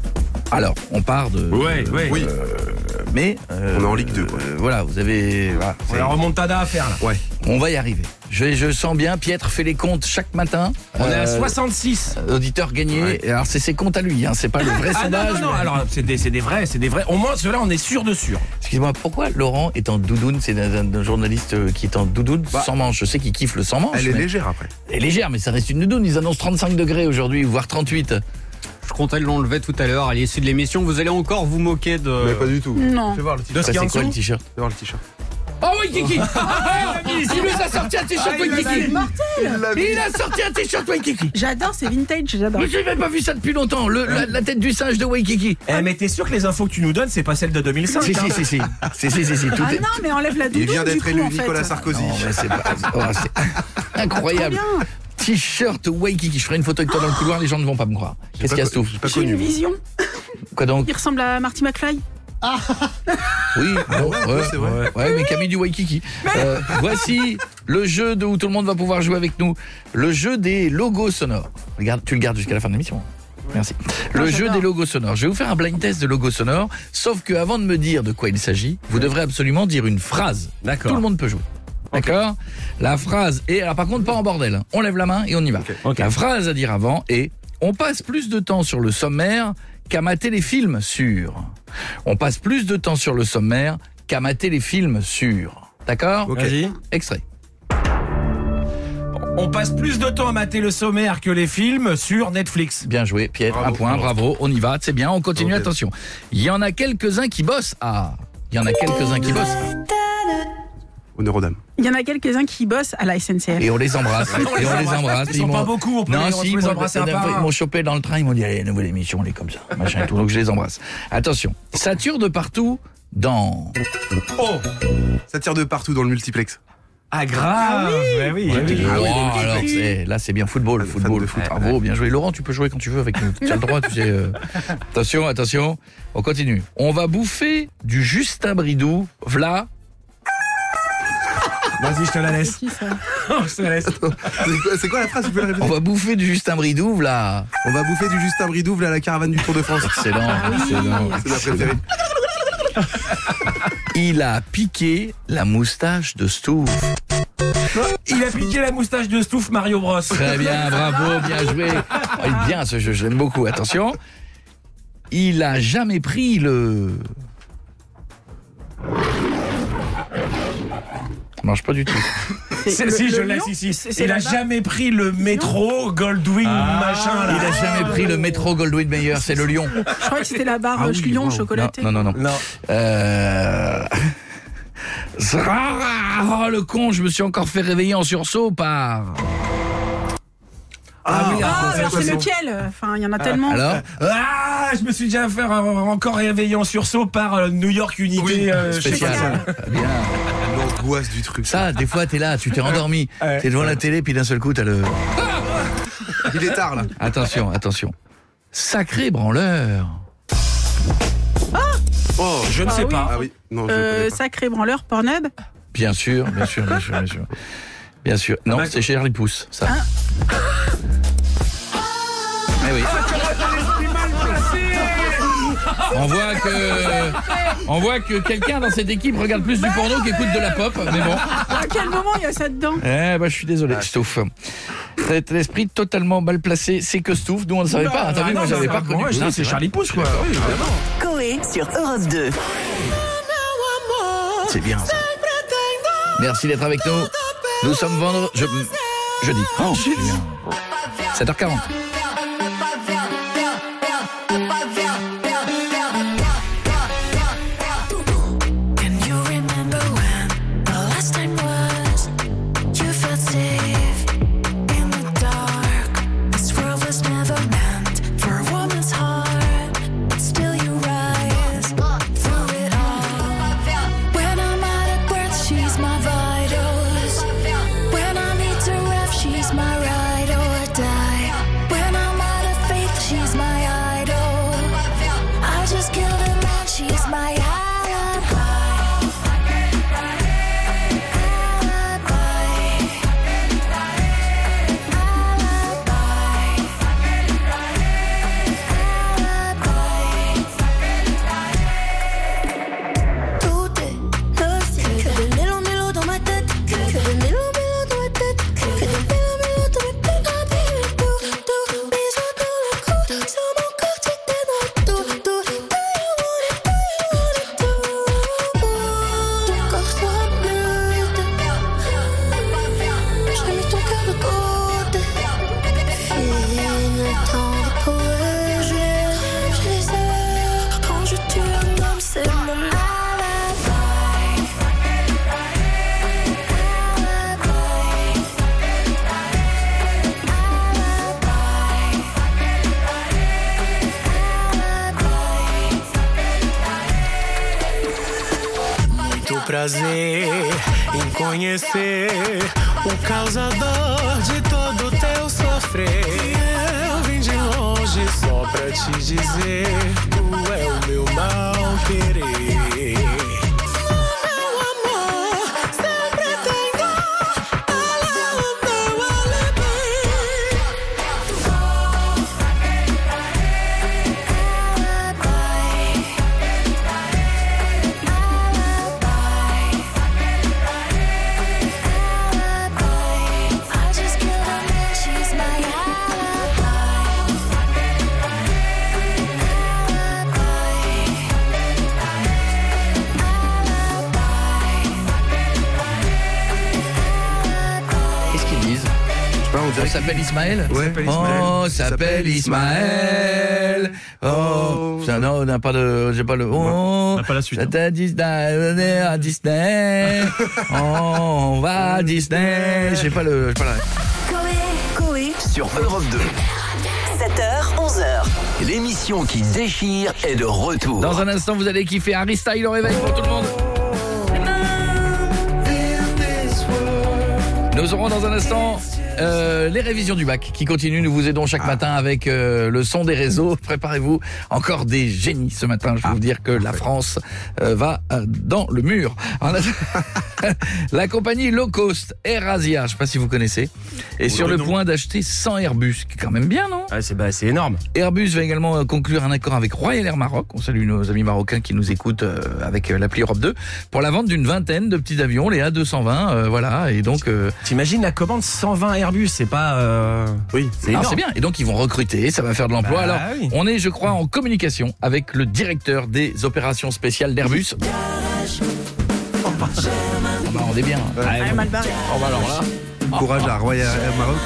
Alors, on part de... Oui. Mais... on est en Ligue 2, quoi. Voilà, vous avez... Voilà, On a la remontada à faire, là. Ouais. On va y arriver. Je sens bien, Pietre fait les comptes chaque matin. On est à 66. Auditeur gagné. Ouais. Alors, c'est ses comptes à lui, hein. C'est pas le vrai sondage. Non, alors, c'est des vrais. Au moins, ceux-là, on est sûr de sûr. Excuse-moi, pourquoi Laurent est en doudoune? C'est un journaliste qui est en doudoune sans manche. Je sais qu'il kiffe le sans manche. Elle est légère, après. Elle est légère, mais ça reste une doudoune. Ils annoncent 35 degrés aujourd'hui, voire 38. Je comptais l'enlever tout à l'heure à l'issue de l'émission. Vous allez encore vous moquer de... Mais pas du tout. Non. Fais voir le t-shirt. De ce qu'il y a en dessous. le t-shirt. Fais voir le t-shirt. Oh oui, Kiki. Il nous a sorti un t-shirt Waikiki. C'est mortel. Il a sorti un t-shirt Waikiki. J'adore, c'est vintage, j'adore. Mais j'avais pas vu ça depuis longtemps, la tête du singe de Waikiki. Mais t'es sûr que les infos que tu nous donnes, c'est pas celle de 2005? Si. Ah non, mais enlève la doudoune. Il vient d'être élu en fait. Nicolas Sarkozy. Non, mais c'est c'est incroyable. Trop bien. T-shirt Waikiki. Je ferai une photo avec toi dans le couloir, les gens ne vont pas me croire. Qu'est-ce qu'il y a, Stouff? J'ai une vision. Quoi donc? Il ressemble à Marty McFly. Oui, bon, c'est vrai. Ouais, mais Camille du Waikiki. Voici le jeu où tout le monde va pouvoir jouer avec nous. Le jeu des logos sonores. Regarde, tu le gardes jusqu'à la fin de l'émission. Merci. Le jeu des logos sonores. Je vais vous faire un blind test de logos sonores, sauf que avant de me dire de quoi il s'agit, vous devrez absolument dire une phrase. D'accord. Tout le monde peut jouer. D'accord. La phrase est... Alors par contre, pas en bordel. On lève la main et on y va. Ok. La phrase à dire avant est... On passe plus de temps sur le sommaire qu'à mater les films sur... On passe plus de temps sur le sommaire qu'à mater les films sur... D'accord? Vas-y. Extrait. On passe plus de temps à mater le sommaire que les films sur Netflix. Bien joué, Pierre. Un point, bravo. On y va, c'est bien, on continue, okay. Attention. Il y en a quelques-uns qui bossent à... Il y en a quelques-uns qui bossent au Neurodame. Il y en a quelques-uns qui bossent à la SNCF. Et on les embrasse. Et on les embrasse. Ils sont pas beaucoup, on peut les embrasser un par un. Ils m'ont chopé dans le train, ils m'ont dit allez, nouvelle émission, on est comme ça, machin et tout. Donc je les embrasse. Attention, ça tire de partout dans... Oh, ça tire de partout dans le multiplex. Ah grave. Oui. Alors là c'est bien football. Bravo, bien joué. Laurent, tu peux jouer quand tu veux avec nous. Tu as le droit, tu sais. Attention. On continue. On va bouffer du Justin Bridou, v'là. Vas-y, je te la laisse. C'est qui ça? Je te la laisse. C'est quoi la phrase? Tu peux la répéter? On va bouffer du Justin Bridou, là. On va bouffer du Justin Bridou, là, la caravane du Tour de France. Excellent. C'est ma préférée. Il a piqué la moustache de Stouff. Il a piqué la moustache de Stouff, Mario Bros. Très bien, bravo, bien joué. Oh, bien ce jeu, je l'aime beaucoup. Attention. Il a jamais pris le... Ça marche pas du tout. Si, je laisse ici. Il a jamais pris le métro Goldwyn machin là. Il a jamais pris le métro Goldwyn Mayer, c'est le lion. Je crois que c'était la barre Lion chocolatée. Non. Oh le con, je me suis encore fait réveiller en sursaut par... Alors c'est lequel? Enfin, il y en a tellement. Alors je me suis déjà fait encore réveiller en sursaut par New York Unité spécial. Bien. L'angoisse du truc. Ça, des fois, t'es là, tu t'es endormi. T'es devant la télé, puis d'un seul coup, t'as le... Il est tard, là. Attention. Sacré branleur. Je ne sais pas. Ah oui. Non, sacré branleur, Pornhub. Bien sûr. Non, c'est Charlie Pouce, ça. Mais oui. On voit que quelqu'un dans cette équipe regarde plus du porno qu'écoute de la pop, mais bon. À quel moment il y a ça dedans? Je suis désolé, Stouff. C'est l'esprit totalement mal placé, c'est que Stouff, nous on ne savait pas. T'as vu, moi j'avais pas reconnu. C'est Charlie Pouce, quoi. Oui, Coé sur Europe 2. C'est bien ça. Merci d'être avec nous. Nous sommes jeudi. C'est bien. 7h40. She's my ride or die. muito prazer em conhecer o causador de todo teu sofrer. Eu vim de longe só pra te dizer, tu é o meu mal querer. On s'appelle Ismaël. Ouais, Oh, s'appelle Ismaël. Oh, ça, non, on n'a pas de, j'ai pas le. Oh, on n'a pas la suite. C'était à Disney, à Disney. Oh, on va à Disney. J'ai pas le, j'ai pas la. Coé sur Europe 2. 7h, 11h. L'émission qui déchire est de retour. Dans un instant, vous allez kiffer Harry Styles au réveil pour tout le monde. Nous aurons dans un instant les révisions du bac qui continuent. Nous vous aidons chaque matin avec le son des réseaux. Préparez-vous, encore des génies ce matin. Je peux vous dire que la France va dans le mur. La compagnie low cost Air Asia, je ne sais pas si vous connaissez, est sur le point d'acheter 100 Airbus, qui est quand même bien, non? C'est énorme. Airbus va également conclure un accord avec Royal Air Maroc. On salue nos amis marocains qui nous écoutent avec l'appli Europe 2 pour la vente d'une vingtaine de petits avions, les A220, voilà. Et donc, t'imagines la commande 120 Airbus, c'est pas... Oui, c'est énorme. C'est bien. Et donc ils vont recruter, ça va faire de l'emploi. Alors, oui. on est, je crois, en communication avec le directeur des opérations spéciales d'Airbus. On est bien. Mal barré. Bah alors là. Courage à Royal Air Maroc.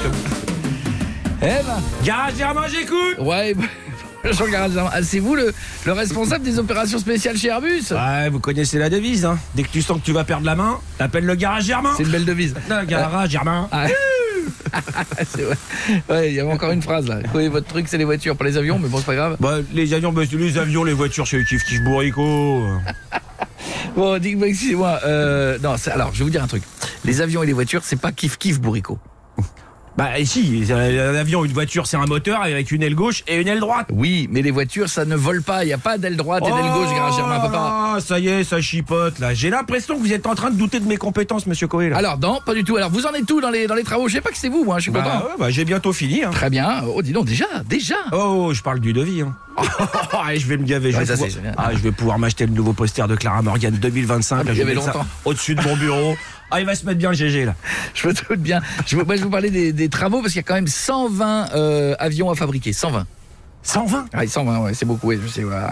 Garage Germain, j'écoute. Ouais. Bonjour Garage Germain. Ah, c'est vous le responsable des opérations spéciales chez Airbus? Ouais, vous connaissez la devise, hein. Dès que tu sens que tu vas perdre la main, t'appelles le Garage Germain. C'est une belle devise. Non, Garage Germain. C'est vrai. Ouais, il y avait encore une phrase là. Oui, votre truc c'est les voitures, pas les avions, mais bon, c'est pas grave. Bah, les avions, les voitures, c'est kiff bourricot. Bon, dites-moi, excusez-moi. Non, alors, je vais vous dire un truc. Les avions et les voitures, c'est pas kiff bourricot. Bah si, un avion, une voiture, c'est un moteur avec une aile gauche et une aile droite. Oui, mais les voitures, ça ne vole pas. Il n'y a pas d'aile droite et d'aile gauche, Garage Germain, papa. Ah, ça y est, ça chipote là. J'ai l'impression que vous êtes en train de douter de mes compétences, monsieur Coé. Alors non, pas du tout. Alors vous en êtes où dans les travaux? Je sais pas que c'est vous, moi. Je suis content. Ouais, j'ai bientôt fini. Hein. Très bien. Oh, dis donc, déjà. Oh, je parle du devis. Hein. Je vais me gaver. Je vais pouvoir m'acheter le nouveau poster de Clara Morgan 2025. Là, je vais mettre ça au-dessus de mon bureau. Ah, il va se mettre bien le GG là. Je me doute bien. Je vais vous parler des travaux parce qu'il y a quand même 120 avions à fabriquer. 120. 120 Ah, 120, ouais, c'est beaucoup, ouais, je sais. Voilà.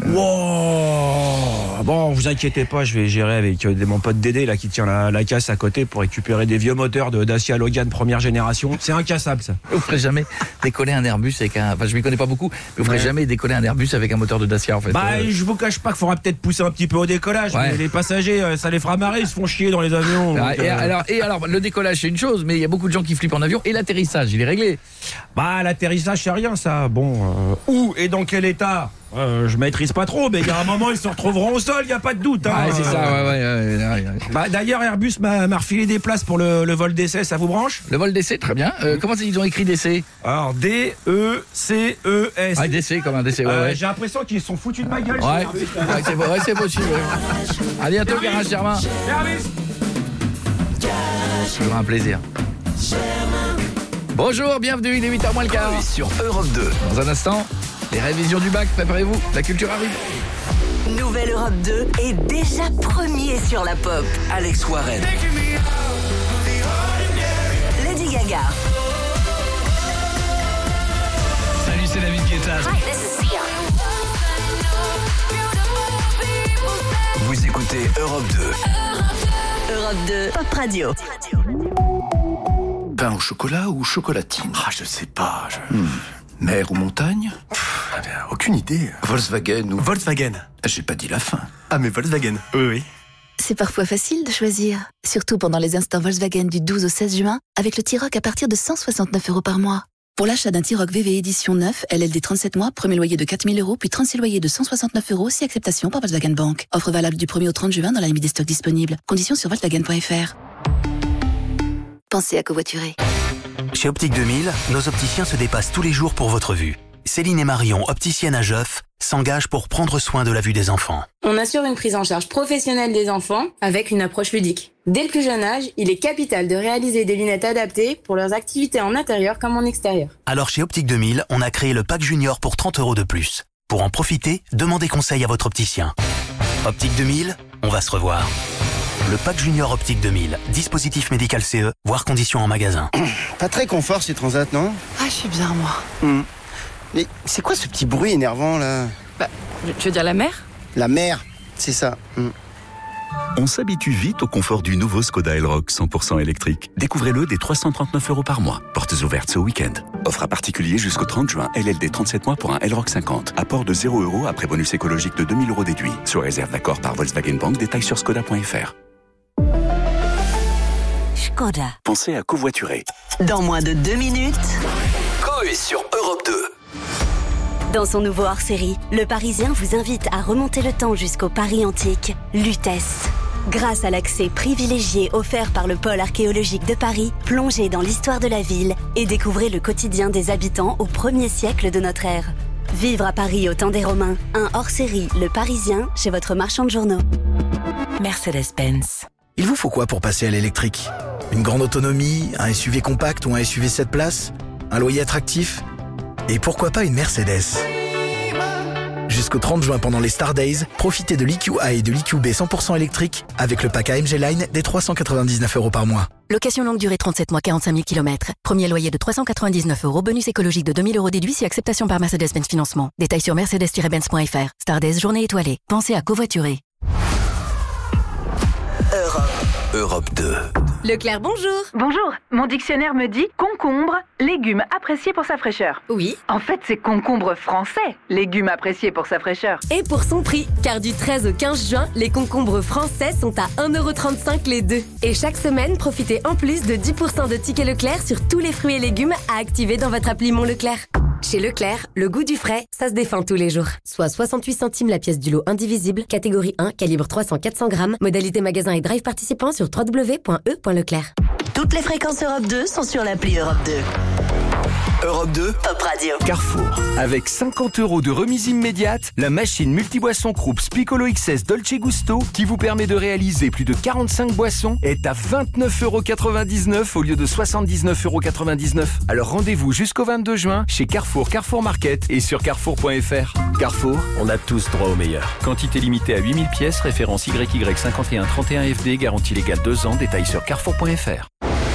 Wow. Bon, vous inquiétez pas, je vais gérer avec mon pote Dédé là qui tient la casse à côté pour récupérer des vieux moteurs de Dacia Logan première génération. C'est incassable ça. Vous ferez jamais décoller un Airbus avec un... Enfin, je m'y connais pas beaucoup, mais vous ferez jamais décoller un Airbus avec un moteur de Dacia en fait. Bah, je vous cache pas qu'il faudra peut-être pousser un petit peu au décollage, mais les passagers, ça les fera marrer, ils se font chier dans les avions. Donc, alors, le décollage c'est une chose, mais il y a beaucoup de gens qui flippent en avion et l'atterrissage, il est réglé. Bah, l'atterrissage c'est rien ça. Bon, où et dans quel état? Je maîtrise pas trop, mais il y a un moment ils se retrouveront au sol, il y a pas de doute. Hein. C'est ça, ouais. Bah, d'ailleurs, Airbus m'a refilé des places pour le vol d'essai, ça vous branche? Le vol d'essai, très bien. Comment ils ont écrit d'essai? Alors D-E-C-E-S. Ah, d'essai comme un décès, ouais. J'ai l'impression qu'ils se sont foutus de ma gueule. C'est possible. Ouais. À bientôt, Garage Germain. Toujours un plaisir. Bonjour, bienvenue, il est 8h moins le quart. Sur Europe 2. Dans un instant, les révisions du bac, préparez-vous, la culture arrive. Nouvelle Europe 2 est déjà premier sur la pop. Alex Warren. Lady Gaga. Salut, c'est David Guetta. Hi, this is Sia. Vous écoutez Europe 2. Europe 2, Pop Radio. Pain au chocolat ou chocolatine? Ah, je sais pas. Mer ou montagne? Aucune idée. Volkswagen ou... Volkswagen. J'ai pas dit la fin. Ah, mais Volkswagen. Oui. C'est parfois facile de choisir. Surtout pendant les instants Volkswagen du 12 au 16 juin, avec le T-Roc à partir de 169 € par mois. Pour l'achat d'un T-Roc VV édition 9, LLD 37 mois, premier loyer de 4 000 € puis 36 loyers de 169 € si acceptation par Volkswagen Bank. Offre valable du 1er au 30 juin dans la limite des stocks disponibles. Conditions sur Volkswagen.fr. Pensez à covoiturer. Chez Optique 2000, nos opticiens se dépassent tous les jours pour votre vue. Céline et Marion, opticiennes à Geoff, s'engagent pour prendre soin de la vue des enfants. On assure une prise en charge professionnelle des enfants avec une approche ludique. Dès le plus jeune âge, il est capital de réaliser des lunettes adaptées pour leurs activités en intérieur comme en extérieur. Alors chez Optique 2000, on a créé le pack junior pour 30 € de plus. Pour en profiter, demandez conseil à votre opticien. Optique 2000, on va se revoir. Le pack junior Optique 2000, dispositif médical CE, voire conditions en magasin. Pas très confort ces transats, non? Ah, je suis bien, moi. Mais c'est quoi ce petit bruit énervant, là? Bah, tu veux dire la mer? La mer, c'est ça. On s'habitue vite au confort du nouveau Skoda Elroq 100% électrique. Découvrez-le dès 339 € par mois. Portes ouvertes ce week-end. Offre à particulier jusqu'au 30 juin. LLD 37 mois pour un Elroq 50. Apport de 0 € après bonus écologique de 2000 € déduit. Sur réserve d'accord par Volkswagen Bank. Détails sur skoda.fr. Skoda. Pensez à covoiturer. Dans moins de 2 minutes. Coé sur Europe 2. Dans son nouveau hors-série, Le Parisien vous invite à remonter le temps jusqu'au Paris antique, Lutèce. Grâce à l'accès privilégié offert par le pôle archéologique de Paris, plongez dans l'histoire de la ville et découvrez le quotidien des habitants au 1er siècle de notre ère. Vivre à Paris au temps des Romains, un hors-série Le Parisien chez votre marchand de journaux. Mercedes-Benz. Il vous faut quoi pour passer à l'électrique? Une grande autonomie, un SUV compact ou un SUV 7 places? Un loyer attractif? Et pourquoi pas une Mercedes? Jusqu'au 30 juin pendant les Star Days, profitez de l'EQA et de l'EQB 100% électrique avec le pack AMG Line des 399 € par mois. Location longue durée 37 mois 45 000 km. Premier loyer de 399 €, bonus écologique de 2000 € déduit si acceptation par Mercedes-Benz Financement. Détails sur mercedes-benz.fr. Star Days, journée étoilée. Pensez à covoiturer. Europe 2. Leclerc, bonjour. Bonjour. Mon dictionnaire me dit concombre, légume apprécié pour sa fraîcheur. Oui. En fait, c'est concombre français, légume apprécié pour sa fraîcheur. Et pour son prix, car du 13 au 15 juin, les concombres français sont à 1,35 € les deux. Et chaque semaine, profitez en plus de 10% de tickets Leclerc sur tous les fruits et légumes à activer dans votre appli Mon Leclerc. Chez Leclerc, le goût du frais, ça se défend tous les jours. Soit 68 centimes la pièce du lot indivisible, catégorie 1, calibre 300-400 grammes, modalité magasin et drive participant sur www.e.leclerc. Toutes les fréquences Europe 2 sont sur l'appli Europe 2. Europe 2, Top Radio. Carrefour. Avec 50 € de remise immédiate, la machine multiboisson Krups Piccolo XS Dolce Gusto, qui vous permet de réaliser plus de 45 boissons, est à 29,99 € au lieu de 79,99 €. Alors rendez-vous jusqu'au 22 juin chez Carrefour, Carrefour Market et sur carrefour.fr. Carrefour, on a tous droit au meilleur. Quantité limitée à 8000 pièces, référence YY5131FD, garantie légale 2 ans, détails sur carrefour.fr.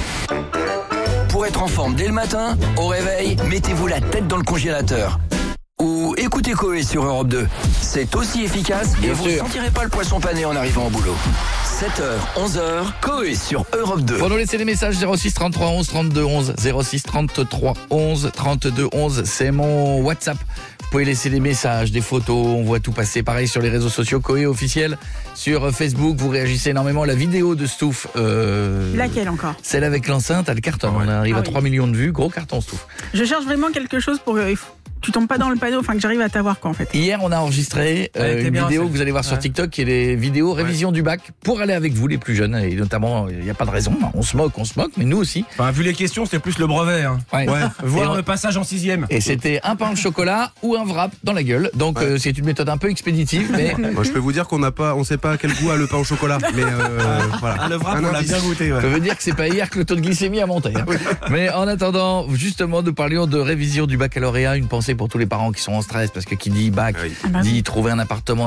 Pour être en forme dès le matin, au réveil, mettez-vous la tête dans le congélateur. Ou écoutez Coé sur Europe 2. C'est aussi efficace et vous ne sentirez pas le poisson pané en arrivant au boulot. 7h, 11h, Coé sur Europe 2. Pour nous laisser des messages, 06 33 11 32 11, 06 33 11 32 11, c'est mon WhatsApp. Vous pouvez laisser des messages, des photos, on voit tout passer. Pareil sur les réseaux sociaux, Coé officiel. Sur Facebook, vous réagissez énormément. La vidéo de Stouff. Laquelle encore? Celle avec l'enceinte, elle cartonne. On arrive à 3 millions de vues, gros carton Stouff. Je cherche vraiment quelque chose pour que tu tombes pas dans le panneau, enfin que j'arrive à t'avoir quoi en fait. Hier, on a enregistré une vidéo que vous allez voir sur TikTok qui est les vidéos révision du bac pour aller avec vous les plus jeunes. Et notamment, il n'y a pas de raison, on se moque, mais nous aussi. Enfin, vu les questions, c'était plus le brevet. Hein. Voir le passage en 6e. Et c'était un pain au chocolat ou un wrap dans la gueule. Donc c'est une méthode un peu expéditive. Mais moi, je peux vous dire on sait pas quel goût a le pain au chocolat. Mais voilà. Le wrap, on l'a bien goûté. Ça veut dire que c'est pas hier que le taux de glycémie a monté. Hein. Mais en attendant, justement, nous parlions de révision du baccalauréat. Une pensée pour tous les parents qui sont en stress, parce que qui dit bac, dit trouver un appartement,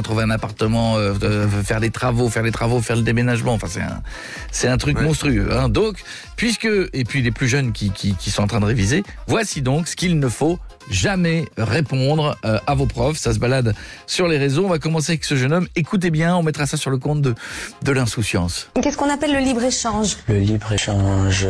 faire les travaux, faire le déménagement. Enfin, c'est un truc monstrueux. Hein. Donc, et puis les plus jeunes qui sont en train de réviser, voici donc ce qu'il ne faut jamais répondre à vos profs. Ça se balade sur les réseaux. On va commencer avec ce jeune homme. Écoutez bien, on mettra ça sur le compte de l'insouciance. Qu'est-ce qu'on appelle le libre-échange? Le libre-échange...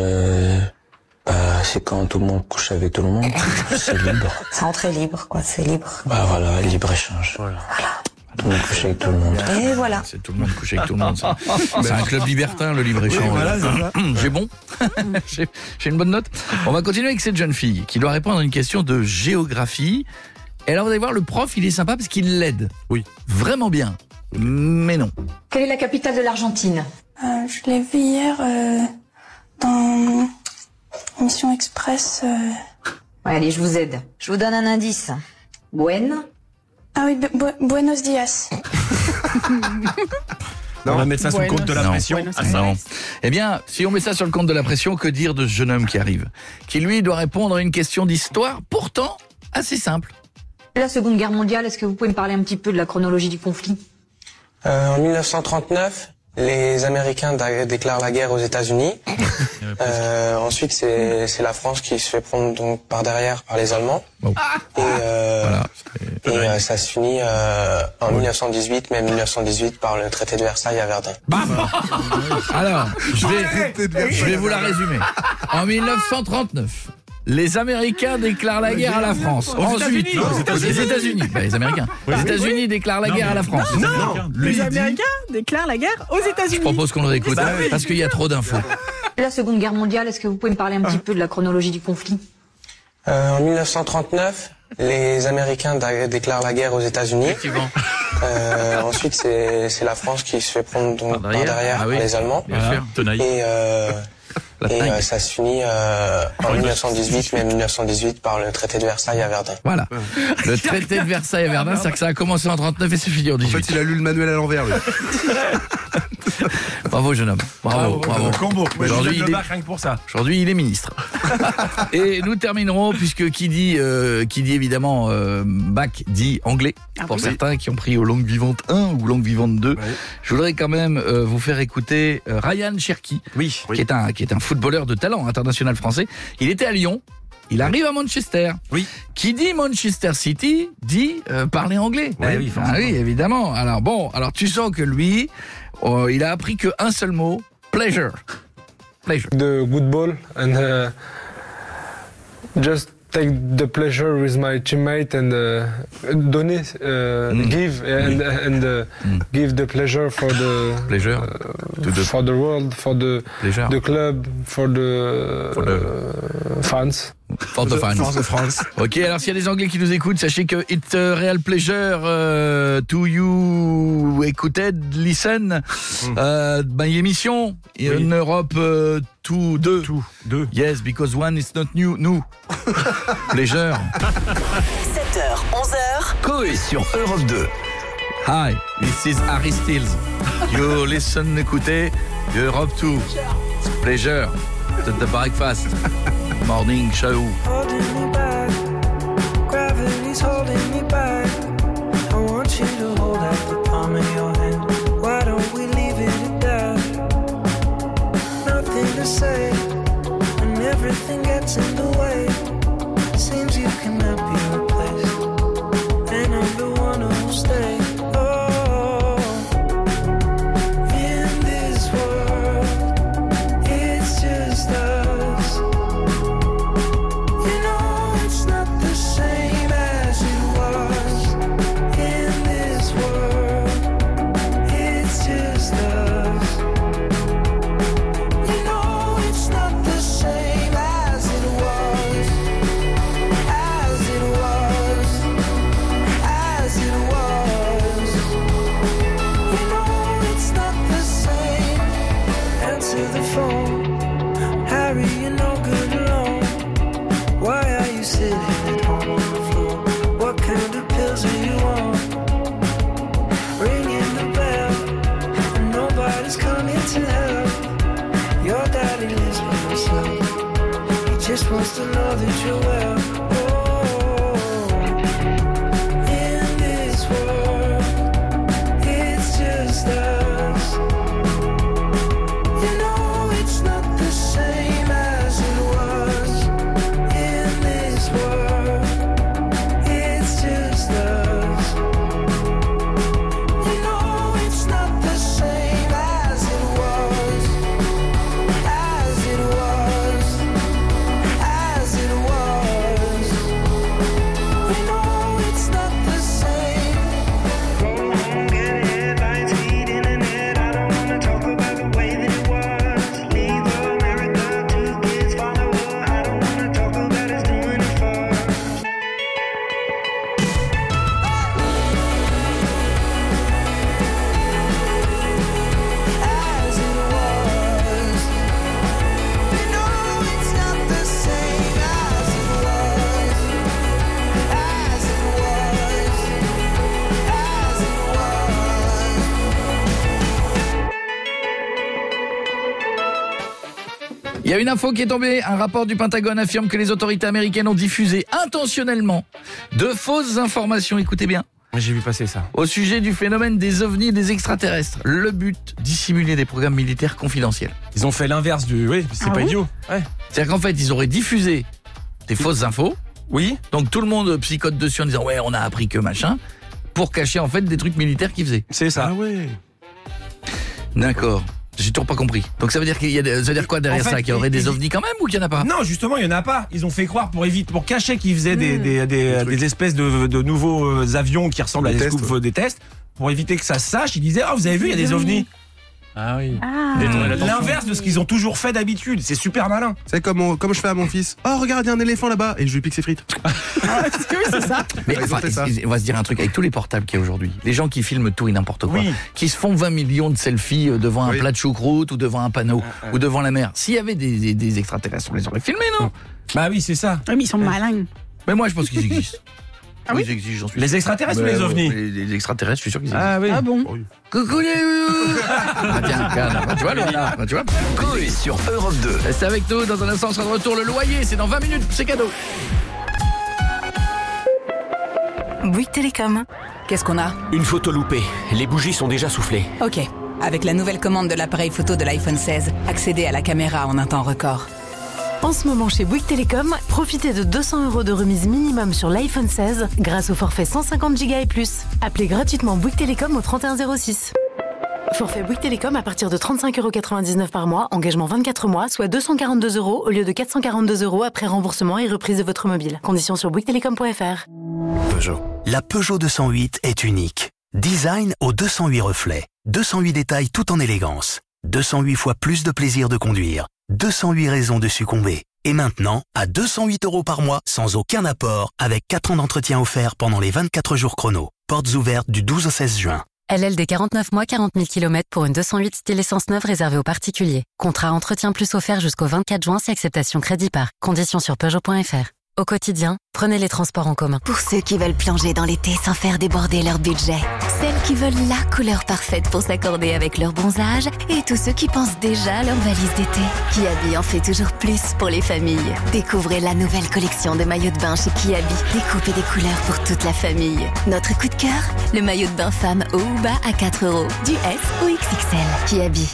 c'est quand tout le monde couche avec tout le monde. C'est libre. C'est entrée libre, quoi. C'est libre. Bah voilà, libre-échange. Voilà. Tout le monde couche avec tout le monde. Et voilà. C'est tout le monde couché avec tout le monde. Ça. C'est un club libertin, le libre-échange. Oui, voilà, c'est ça. J'ai bon. J'ai une bonne note. On va continuer avec cette jeune fille qui doit répondre à une question de géographie. Et alors, vous allez voir, le prof, il est sympa parce qu'il l'aide. Oui. Vraiment bien. Mais non. Quelle est la capitale de l'Argentine? Je l'ai vu hier dans Mission Express. Ouais, allez, je vous aide. Je vous donne un indice. Ah oui, Buenos Dias. On va mettre ça sur le compte de la pression. Non. Eh bien, si on met ça sur le compte de la pression, que dire de ce jeune homme qui arrive, qui lui doit répondre à une question d'histoire, pourtant assez simple. La Seconde Guerre mondiale, est-ce que vous pouvez me parler un petit peu de la chronologie du conflit? En 1939, les Américains déclarent la guerre aux États-Unis. Ensuite, c'est la France qui se fait prendre donc par derrière par les Allemands. Et ça se finit en 1918, mais 1918 par le traité de Versailles à Verdun. Alors, je vais vous la résumer. En 1939, les Américains déclarent la guerre à la France. Ensuite, les États-Unis. Les Américains. Les États-Unis déclarent la guerre à la France. Non, les Américains déclarent la guerre aux États-Unis. Je propose qu'on le réécoute parce qu'il y a trop d'infos. La Seconde Guerre mondiale, est-ce que vous pouvez me parler un petit peu de la chronologie du conflit? En 1939, les Américains déclarent la guerre aux États-Unis. Ensuite, c'est la France qui se fait prendre donc par derrière par les Allemands. Et ça se finit en 1918, mais 1918 par le traité de Versailles à Verdun. Voilà. Le traité de Versailles à Verdun, c'est-à-dire que ça a commencé en 39 et c'est fini en 18. En fait, il a lu le manuel à l'envers, lui. Bravo, jeune homme. Bravo. Combo. Aujourd'hui, rien que pour ça. Aujourd'hui, il est ministre. Et nous terminerons, puisque qui dit évidemment bac dit anglais, pour certains qui ont pris aux langues vivantes 1 ou langues vivantes 2. Je voudrais quand même vous faire écouter Ryan Cherki, qui est un footballeur de talent international français. Il était à Lyon. Il arrive à Manchester. Oui. Qui dit Manchester City dit parler anglais. Oui, évidemment. Alors tu sens que lui, il a appris qu'un seul mot, pleasure. The good ball and just take the pleasure with my teammate and donner, give and give the pleasure for the for the world, for the club, for the fans. For the fans. For the France. Ok, alors s'il y a des Anglais qui nous écoutent, sachez que it's a real pleasure to you listen my émission in Europe 2. Yes, because one is not new. Pleasure. 7h, 11h. Coé sur Europe 2. Hi, this is Harry Styles. You listen, écoutez, Europe 2. Pleasure. The breakfast. Morning show. Holding me back, gravity's holding me back. I want you to hold out the palm of your hand. Why don't we leave it at that? Nothing to say, and everything gets in the way. Seems you cannot be replaced, and I'm the one who'll stay. Oh, in this world, it's just us. Just wants to know that you're well. Oh, in this world, it's just us. You know it's not the same as it was. In this world, it's just us. You know it's not the same as it was. As it was. Il y a une info qui est tombée. Un rapport du Pentagone affirme que les autorités américaines ont diffusé intentionnellement de fausses informations. Écoutez bien. J'ai vu passer ça. Au sujet du phénomène des ovnis et des extraterrestres. Le but, dissimuler des programmes militaires confidentiels. Ils ont fait l'inverse du... Oui, c'est pas idiot. Ouais. C'est-à-dire qu'en fait, ils auraient diffusé des fausses infos. Oui. Donc tout le monde psychote dessus en disant « Ouais, on a appris que machin », pour cacher en fait des trucs militaires qu'ils faisaient. C'est ça. Ah ouais. D'accord. J'ai toujours pas compris. Donc ça veut dire qu'il y a ça veut dire quoi derrière ça, qu'il y aurait des ovnis quand même ou qu'il y en a pas? Non, justement, il y en a pas. Ils ont fait croire pour cacher qu'ils faisaient des espèces de nouveaux avions qui ressemblent à des scoops, des tests, pour éviter que ça se sache. Ils disaient "Oh, vous avez vu, il y a des ovnis." Ah oui. L'inverse de ce qu'ils ont toujours fait d'habitude. C'est super malin. C'est comme je fais à mon fils. Oh, regarde, il y a un éléphant là-bas. Et je lui pique ses frites. C'est ça. Mais enfin, on va se dire un truc avec tous les portables qu'il y a aujourd'hui. Les gens qui filment tout et n'importe quoi. Qui se font 20 millions de selfies devant un plat de choucroute ou devant un panneau ou devant la mer. S'il y avait des extraterrestres, on les aurait filmés, non? Bah oui, c'est ça. Oui, mais ils sont malins. Mais moi, je pense qu'ils existent. Ah oui, ils existent, j'en suis les sûr. extraterrestres ou les ovnis? Les extraterrestres, je suis sûr qu'ils existent. Ah oui. Ah bon? Coucou les tiens, tu vois, Lola, tu vois. Coé sur Europe 2. Restez avec nous, dans un instant on sera de retour. Le loyer, c'est dans 20 minutes, c'est cadeau. Bouygues Télécom. Qu'est-ce qu'on a? Une photo loupée. Les bougies sont déjà soufflées. Ok. Avec la nouvelle commande de l'appareil photo de l'iPhone 16, accédez à la caméra en un temps record. En ce moment chez Bouygues Télécom, profitez de 200 € de remise minimum sur l'iPhone 16 grâce au forfait 150 Go et plus. Appelez gratuitement Bouygues Télécom au 3106. Forfait Bouygues Télécom à partir de 35,99 € par mois, engagement 24 mois, soit 242 € au lieu de 442 € après remboursement et reprise de votre mobile. Conditions sur bouyguestelecom.fr. Peugeot. La Peugeot 208 est unique. Design aux 208 reflets. 208 détails tout en élégance. 208 fois plus de plaisir de conduire. 208 raisons de succomber. Et maintenant, à 208 € par mois, sans aucun apport, avec 4 ans d'entretien offert pendant les 24 jours chrono. Portes ouvertes du 12 au 16 juin. LLD 49 mois, 40 000 km pour une 208 style essence neuve réservée aux particuliers. Contrat entretien plus offert jusqu'au 24 juin si acceptation crédit par. Conditions sur Peugeot.fr. Au quotidien, prenez les transports en commun. Pour ceux qui veulent plonger dans l'été sans faire déborder leur budget. Celles qui veulent la couleur parfaite pour s'accorder avec leur bronzage. Et tous ceux qui pensent déjà à leur valise d'été. Kiabi en fait toujours plus pour les familles. Découvrez la nouvelle collection de maillots de bain chez Kiabi. Découpez des couleurs pour toute la famille. Notre coup de cœur, le maillot de bain femme haut ou bas à 4 €. Du S ou XXL. Kiabi,